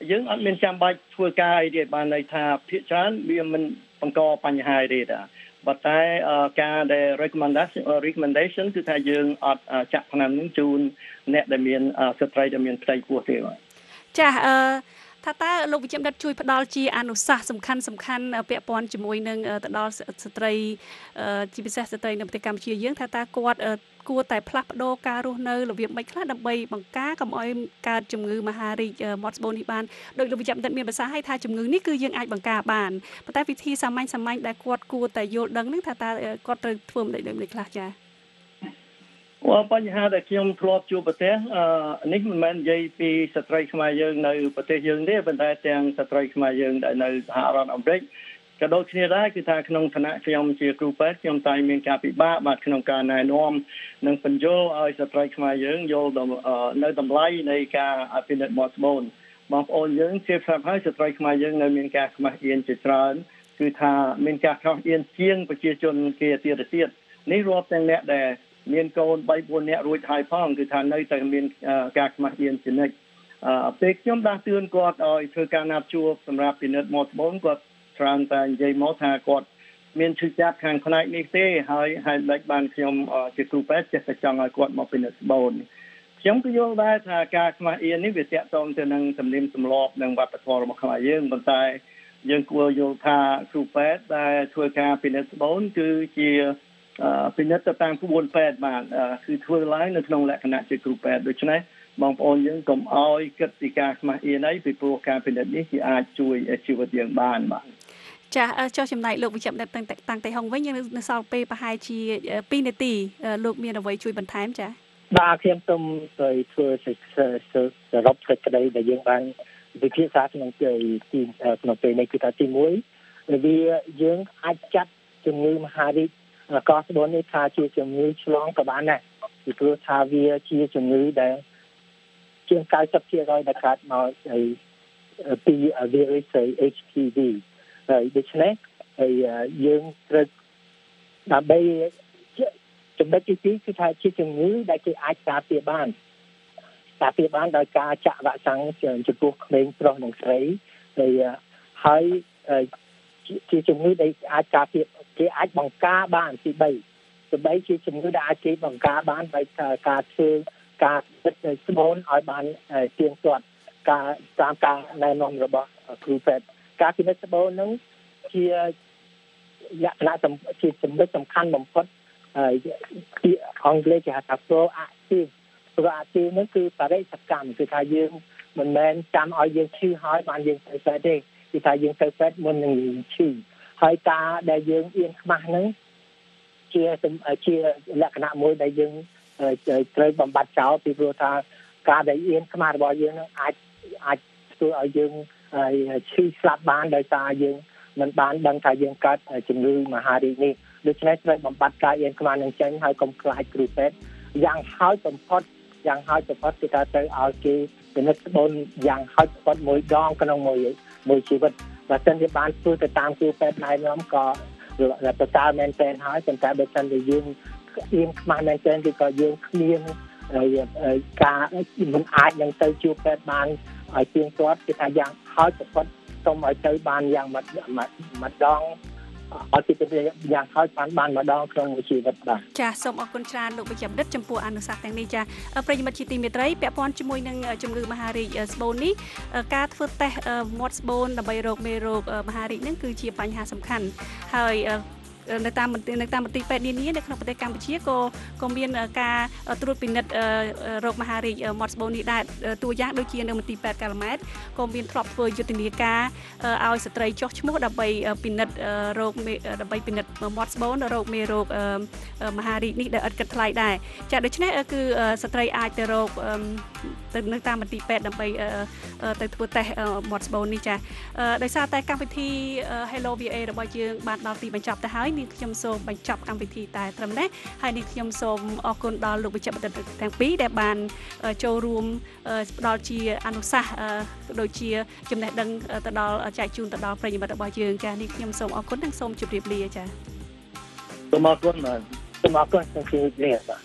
[SPEAKER 12] យើងអត់មានចាំបាច់ធ្វើការអីទេបានន័យថាភាគច្រើនវាមិនបង្កបញ្ហាទេតាប៉ុន្តែការដែល recommendation recommendation គឺថាយើងអត់ចាក់ថ្នាំនឹងជូនអ្នកដែលមានស្ត្រីដែលមានផ្ទៃពោះទេបាទ
[SPEAKER 11] ចាអឺថាតើលោកវិជ្ជបណ្ឌិតជួយផ្ដល់ជាអនុសាសន៍សំខាន់សំខាន់ពាក់ព័ន្ធជាមួយនឹងទៅដល់ស្ត្រីជាពិសេសស្ត្រីនៅប្រទេសកម្ពុជាយើងថាតើគាត់គួរតែផ្លាស់ប្ដូរការរស់នៅរបៀបម៉េចខ្លះដើម្បីបង្ការកុំឲ្យកើតជំងឺមហារីកមាត់ស្បូននេះបានដោយលោកវិជ្ជបណ្ឌិតមានប្រសាសន៍ឲ្យថាជំងឺនេះគឺយើងអាចបង្ការបានប៉ុន្តែវិធីសាមញ្ញសាមញ្ញដែលគាត់គួរតែយល់ដឹងនឹងថាតើគាត់ត្រូវធ្វើមិនដូចខ្លះចា
[SPEAKER 12] អូបញ្ហាដែលខ្ញុំធ្លាប់ជួបប្រទេសអឺនេះមិនមែននិយាយពីស្ត្រីខ្មែរយើងនៅប្រទេសយើងទេប៉ុន្តែទាំងស្ត្រីខ្មែរយើងដែលនៅសហរដ្ឋអាមេរិកក៏ដូចគ្នាដែរគឺថាក្នុងឋានៈខ្ញុំជាគ្រូពេទ្យខ្ញុំតែមានការពិបាកបាទក្នុងការណែនាំនិងបញ្យល់ឲ្យស្ត្រីខ្មែរយើងយល់នៅតម្លៃនៃការពិនិត្យមាត់ស្បូនបងប្អូនយើងជាប្រាប់ឲ្យស្ត្រីខ្មែរយើងនៅមានការខ្មាស់អៀនជាច្រើនគឺថាមានការខ្មាស់អៀនជាងប្រជាជនគេទៀតទៀតនេះរាប់ទាំងអ្នកដែលមានកូន បី បួន នាក់រួចហើយផងគឺថានៅតែមានការខ្មាស់អៀនជានិច្ចអឺពេលខ្ញុំដាស់តឿនគាត់ឲ្យធ្វើការណាត់ជួបសម្រាប់ពិនិត្យមាត់ស្បូនគាត់ច្រើនតែនិយាយមកថាគាត់មានឈឺចាប់ខាងផ្នែកនេះទេហើយហើយមិនបានខ្ញុំជាគ្រូពេទ្យចេះតែចង់ឲ្យគាត់មកពិនិត្យស្បូនខ្ញុំក៏យល់ដែរថាការខ្មាស់អៀននេះវាទាក់ទងទៅនឹងទំនៀមទម្លាប់និងវប្បធម៌របស់ខ្មែរយើងប៉ុន្តែយើងគួរយល់ថាគ្រូពេទ្យដែលធ្វើការពិនិត្យស្បូនគឺជាពិនិត្យទៅតាមក្បួនពេទ្យបាទគឺធ្វើឡើងនៅក្នុងលក្ខណៈជាគ្រូពេទ្យដូច្នេះបងប្អូនយើងកុំអោយគិតពីការខ្មាស់អៀនអីពីព្រោះការពិនិត្យនេះគឺអាចជួយជីវិតយើងបានបាទ
[SPEAKER 11] ចាចុះចំណែកលោកវិជ្ជបណ្ឌិតតាំងតាំងតែហុងវិញយើងនៅសល់ពេលប្រហែលជាពីរនាទីលោកមានអ្វីជួយបន្ថែមចា
[SPEAKER 14] បាទខ្ញុំសូមទៅធ្វើសរុបសេចក្តីដែលយើងបានវិភាគក្នុងទីក្នុងពេលនេះគឺថាទីមួយវាយើងអាចចាត់ជំងឺមហារីកកោស្បូននេះថាជាជំងឺឆ្លងក៏បានដែរពីព្រោះថាវាជាជំងឺដែលជាង ninety percent ដែលកើតមកពី virus เอช พี វី ហើយដូច្នេះហើយយើងត្រូវដើម្បីចំណុចទីពីរគឺថាជាជំងឺដែលគេអាចការពារបានការពារបានដោយការចាក់វ៉ាក់សាំងចំពោះក្មេងប្រុសនិងស្រីហើយហើយជាជំងឺដែលអាចការពារគេអាចបង្ការបានទីបីទីបីជាជំងឺដែលអាចគេបង្ការបានដោយការធ្វើការពិតស្បូនឲ្យបានទៀងទាត់ការតាមការណែនាំរបស់គ្រូពេទ្យការពិនិត្យស្បូនហ្នឹងជាលក្ខណៈជាចំណុចសំខាន់បំផុតពីអង់គ្លេសគេហៅថា proactive proactive ហ្នឹងគឺបរិសកម្មគឺថាយើងមិនមែនចាំឲ្យយើងឈឺហើយបានយើងទៅពេទ្យទេគឺថាយើងទៅពេទ្យមុននឹងឈឺហើយការដែលយើងអៀនខ្មាស់ហ្នឹងជាជាលក្ខណៈមួយដែលយើងត្រូវបំបត្តិចោលពីព្រោះថាការដែលអៀនខ្មាស់របស់យើងហ្នឹងអាចអាចធ្វើឲ្យយើងឈឺស្លាប់បានដោយសារយើងមិនបានដឹងថាយើងកើតជំងឺមហារីកនេះដូច្នេះត្រូវបំបត្តិការអៀនខ្មាស់នឹងចេញហើយកុំខ្លាចគ្រូពេទ្យយ៉ាងហោចបំផុតយ៉ាងហោចបំផុតគឺថាទៅឲ្យគេពិនិត្យស្បូនយ៉ាងហោចបំផុតមួយដងក្នុងមួយមួយជីវិតបើសិនជាបានធ្វើទៅតាមគ្រូពេទ្យណែនាំក៏ប្រសើរមែនទែនហើយប៉ុន្តែបើសិនជាយើងអៀនខ្មាស់មែនទែនគឺក៏យើងគ្មានការមិនអាចនឹងទៅជួបពេទ្យបានឲ្យទៀងទាត់គឺថាយ៉ាងហោចបំផុតសូមឲ្យទៅបានយ៉ាងម្ដងអត់ទីទៅយ៉ាងហោចបានបានម្ដងក្នុងជីវិតបាទ
[SPEAKER 11] ចាសសូមអរគុណច្រើនលោកវិជ្ជបណ្ឌិតចំពោះអនុសាសន៍ទាំងនេះចាប្រិយមិត្តជាទីមេត្រីពាក់ព័ន្ធជាមួយនឹងជំងឺមហារីកស្បូននេះការធ្វើតេស្តមាត់ស្បូនដើម្បីរកមេរោគមហារីកហ្នឹងគឺជាបញ្ហាសំខាន់ហើយនៅតាមនៅតាមមន្ទីរពេទ្យនានានៅក្នុងប្រទេសកម្ពុជាក៏ក៏មានការត្រួតពិនិត្យរោគមហារីកមាត់ស្បូននេះដែរតួយ៉ាងដូចជានៅមន្ទីរពេទ្យកាល់ម៉ែតក៏មានធ្លាប់ធ្វើយុទ្ធនាការឲ្យស្ត្រីចុះឈ្មោះដើម្បីពិនិត្យរោគដើម្បីពិនិត្យមាត់ស្បូនរោគមេរោគមហារីកនេះដែលឥតគិតថ្លៃដែរចាដូច្នេះគឺស្ត្រីអាចទៅរកទៅនៅតាមមន្ទីរពេទ្យដើម្បីទៅធ្វើតេស្តមាត់ស្បូននេះចាដោយសារតែកម្មវិធី Hello វី เอ របស់យើងបានដល់ទីបញ្ចប់ទៅហើយនេះខ្ញុំសូមបញ្ចប់កម្មវិធីតែត្រឹមនេះហើយនេះខ្ញុំសូមអរគុណដល់លោកវិជ្ជបណ្ឌិតទាំងពីរដែលបានចូលរួមផ្ដល់ជាអនុសាសន៍ដូចជាចំណេះដឹងទៅដល់ចែកជូនទៅដល់ប្រិយមិត្តរបស់យើងចានេះខ្ញុំសូមអរគុណនិងសូមជម្រាបលាចា
[SPEAKER 12] សូមអរគុណសូមអរគុណសូមជម្រាបលាបាទ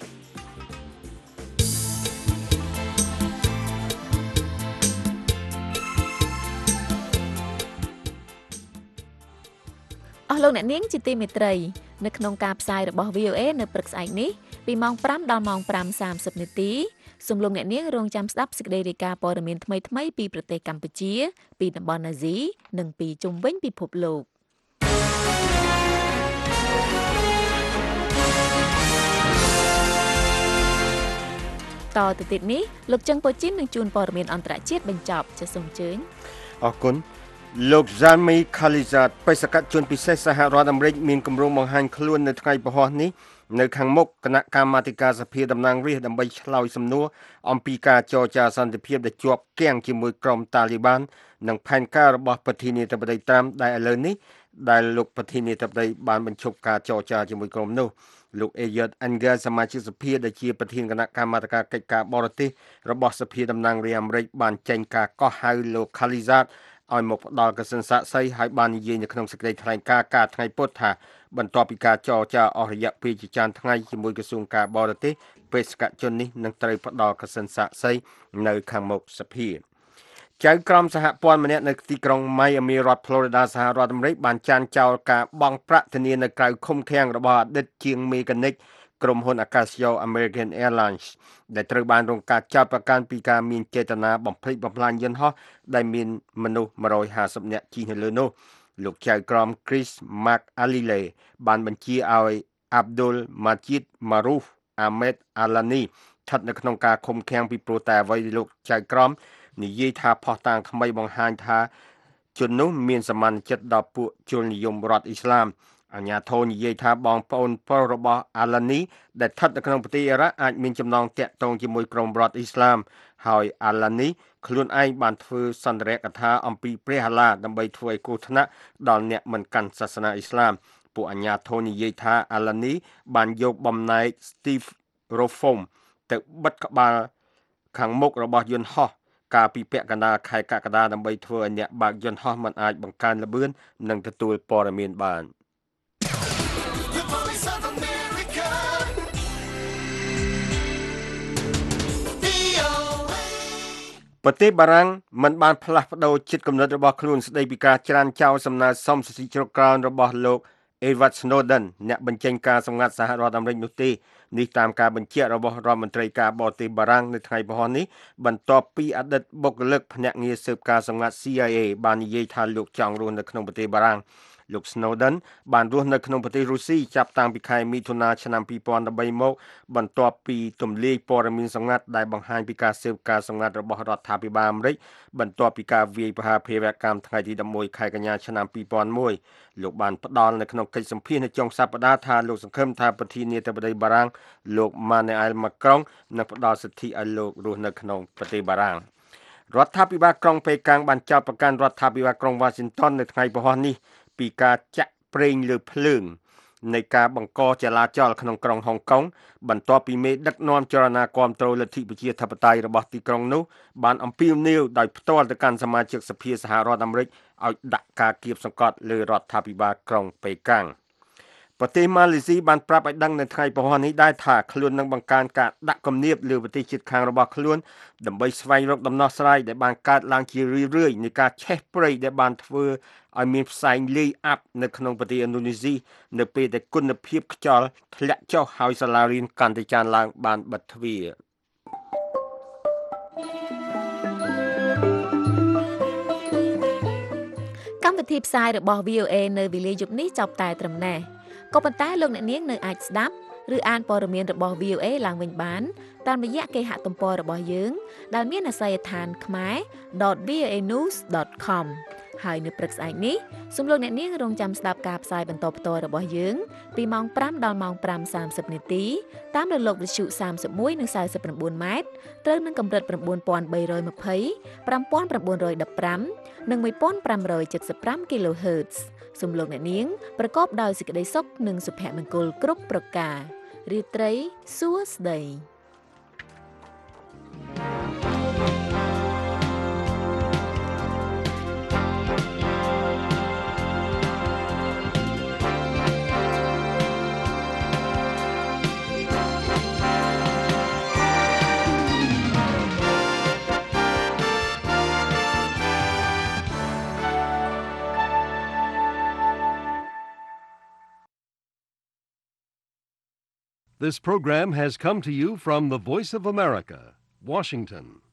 [SPEAKER 3] ស់លោកអ្នកនាងជាទីមេត្រីនៅក្នុងការផ្សាយរបស់ វី អូ เอ នៅព្រឹកស្អែកនេះពីម៉ោងfiveដល់ម៉ោងfiveសាមសិបនាទីសូមលោកអ្នកនាងរងចាំស្ដាប់សេចក្តីរាយការណ៍ព័ត៌មានថ្មីៗពីប្រទេសកម្ពុជាពីតំបន់អាស៊ីនិងពីជុំវិញពិភពលោកតទៅទៀតនេះលោកចឹងប៉ូជីននឹងជួនព័ត៌មានអន្តរជាតិបញ្ចប់ចាសសូមអញ្ជើញ
[SPEAKER 4] អរគុណលោក Zalmi Khalilzad បេសកជនពិសេសសហរដ្ឋអាមេរិកមានគម្រោងបង្ហាញខ្លួននៅថ្ងៃពហុនេះនៅខាងមុខគណៈកម្មាធិការសភាតំណាងរាស្ត្រដើម្បីឆ្លើយសំណួរអំពីការចរចាសន្តិភាពដែលជាប់គាំងជាមួយក្រុមតាលីបាននិងផែនការរបស់ប្រធានាធិបតីត្រាំដែលឥឡូវនេះដែលលោកប្រធានាធិបតីបានបញ្ឈប់ការចរចាជាមួយក្រុមនោះលោក Eliot Engel សមាជិកសភាដែលជាប្រធានគណៈកម្មាធិការកិច្ចការបរទេសរបស់សភាតំណាងរាស្ត្រអាមេរិកបានចេញការកោះហៅលោក Khalilzad ឲ្យមកផ្ដល់កសិនសាកសីឲ្យបាននិយាយនៅក្នុងសេចក្តីថ្លែងការណ៍ការថ្ងៃពុធថាបន្ទាប់ពីការចរចាអស់រយៈពេលជាច្រើនថ្ងៃជាមួយក្រសួងការបរទេសបេសកជននេះនឹងត្រូវផ្ដល់កសិនសាកសីនៅខាងមុខសភាចៅក្រមសហព័ន្ធម្នាក់នៅទីក្រុង Miami រដ្ឋ Florida សហរដ្ឋអាមេរិកបានចានចោលការបង់ប្រាក់ធានានៅក្រៅឃុំឃាំងរបស់អតីតជាងមេកានិកក្រុមហ៊ុនអាកាសយោ American Airlines ដែលត្រូវបានរងការចោទប្រកាន់ពីការមានចេតនាបំផ្លិចបំផ្លាញយន្តហោះដែលមានមនុស្សone hundred fiftyនាក់ជិះនៅលើនោះលោកចៅក្រម Chris McAlile បានបញ្ជាឲ្យ Abdul Majid Maruf Ahmed Alani ស្ថិតនៅក្នុងការឃុំឃាំងពីព្រោះតែអ្វីលោកចៅក្រមនិយាយថាផុសតាងថ្មីបង្ហាញថាជននោះមានសមានចិត្តដល់ពួកជននិយមរដ្ឋអ៊ីស្លាមអាញាធរនិយាយថាបងប្អូនប្រុសរបស់អាឡានីដែលស្ថិតនៅក្នុងប្រទេសអ៊ីរ៉ាក់អាចមានចំណងតាក់ទងជាមួយក្រុមរដ្ឋអ៊ីស្លាមហើយអាឡានីខ្លួនឯងបានធ្វើសន្ទរកថាអំពីព្រះអាឡាដើម្បីធ្វើឲ្យគ្រោះថ្នាក់ដល់អ្នកមិនកាន់សាសនាអ៊ីស្លាមពួកអាញាធរនិយាយថាអាឡានីបានយកបំណែក Steve Rofom ទៅបិទក្បាលខាងមុខរបស់យន្តហោះកាលពីពាក់កណ្ដាលខែកក្កដាដើម្បីធ្វើឲ្យអ្នកបើកយន្តហោះមិនអាចបង្កើនល្បឿននិងទទួលព័ត៌មានបានប្រទេសបារាំងមិនបានផ្លាស់ប្ដូរចិត្តគំនិតរបស់ខ្លួនស្ដីពីការច្រានចោលសំណើសុំសិទ្ធិជ្រកក្រោមរបស់លោក Edward Snowden អ្នកបញ្ចេញការសម្ងាត់សហរដ្ឋអាមេរិកនោះទេនេះតាមការបញ្ជាក់របស់រដ្ឋមន្ត្រីការបរទេសបារាំងនៅថ្ងៃពហុនេះបន្ទាប់ពីអតីតបុគ្គលិកភ្នាក់ងារស៊ើបការសម្ងាត់ C I A បាននិយាយថាលោកចង់រស់នៅក្នុងប្រទេសបារាំងលោក Snowden បានរស់នៅក្នុងប្រទេសរុស្ស៊ីចាប់តាំងពីខែមិថុនាឆ្នាំtwo thousand threeមកបន្ទាប់ពីទម្លាយព័ត៌មានសម្ងាត់ដែលបង្ហាញពីការស៊ើបការសម្ងាត់របស់រដ្ឋាភិបាលអាមេរិកបន្ទាប់ពីការវាយប្រហារភេរវកម្មថ្ងៃទីelevenខែកញ្ញាឆ្នាំtwo thousand oneលោកបានផ្ដល់នៅក្នុងកិច្ចសម្ភាសន៍នៅចុងសប្តាហ៍ថាលោកសង្ឃឹមថាប្រធានាធិបតីបារាំងលោក Emmanuel Macron នឹងផ្ដល់សិទ្ធិឲ្យលោករស់នៅក្នុងប្រទេសបារាំងរដ្ឋាភិបាលក្រុងប៉េកាំងបានចោទប្រកាន់រដ្ឋាភិបាលក្រុង Washington នៅថ្ងៃពហុនេះពីការចាក់ប្រេងលើភ្លើងនៃការបង្កចលាចលក្នុងក្រុងហុងកុងបន្ទាប់ពីមេដឹកនាំចលនាគាំទ្រលទ្ធិប្រជាធិបតេយ្យរបស់ទីក្រុងនោះបានអំពាវនាវដោយផ្ទាល់ទៅកាន់សមាជិកសភាសហរដ្ឋអាមេរិកឲ្យដាក់ការគៀបសង្កត់លើរដ្ឋាភិបាលក្រុងប៉េកាំងប្រទេសម៉ាឡេស៊ីបានប្រាប់ឲ្យដឹងនៅថ្ងៃពហុនេះដែរថាខ្លួននឹងបង្កើនការដាក់គំនាបលើប្រទេសជិតខាងរបស់ខ្លួនដើម្បីស្វែងរកដំណោះស្រាយដែលបានកើតឡើងជារឿយៗនៃការឆេះព្រៃដែលបានធ្វើឲ្យមានផ្សែងលាយអាប់នៅក្នុងប្រទេសឥណ្ឌូនេស៊ីនៅពេលដែលគុណភាពខ្យល់ធ្លាក់ចុះហើយសាលារៀនកាន់តែចានឡើងបានបិទទ្វារ
[SPEAKER 3] កម្មវិធីផ្សាយរបស់ វី អូ เอ នៅវេលាយប់នេះចប់តែត្រឹមនេះក៏ប៉ុន្តែលោកអ្នកនាងនៅអាចស្ដាប់ឬអានព័ត៌មានរបស់ វី អូ เอ ឡើងវិញបានតាមរយៈគេហទំព័ររបស់យើងដែលមានអាសយដ្ឋាន khmer dot v o a news dot com ហើយនៅព្រឹកស្អែកនេះសូមលោកអ្នកនាងរងចាំស្ដាប់ការផ្សាយបន្តផ្ទាល់របស់យើងពីម៉ោងfiveដល់ម៉ោងfiveសាមសិបនាទីតាមរលកវិទ្យុthirty-oneនិងforty-nineម៉ែត្រត្រូវនឹងកម្រិតnine thousand three hundred twenty, five thousand nine hundred fifteenនិងfifteen seventy-five kilohertz សូមលោកអ្នកនាងប្រកបដោយសេចក្តីសុខនិងសុភមង្គលគ្រប់ប្រការរាត្រីសួស្តី
[SPEAKER 1] This program has come to you from the Voice of America, Washington.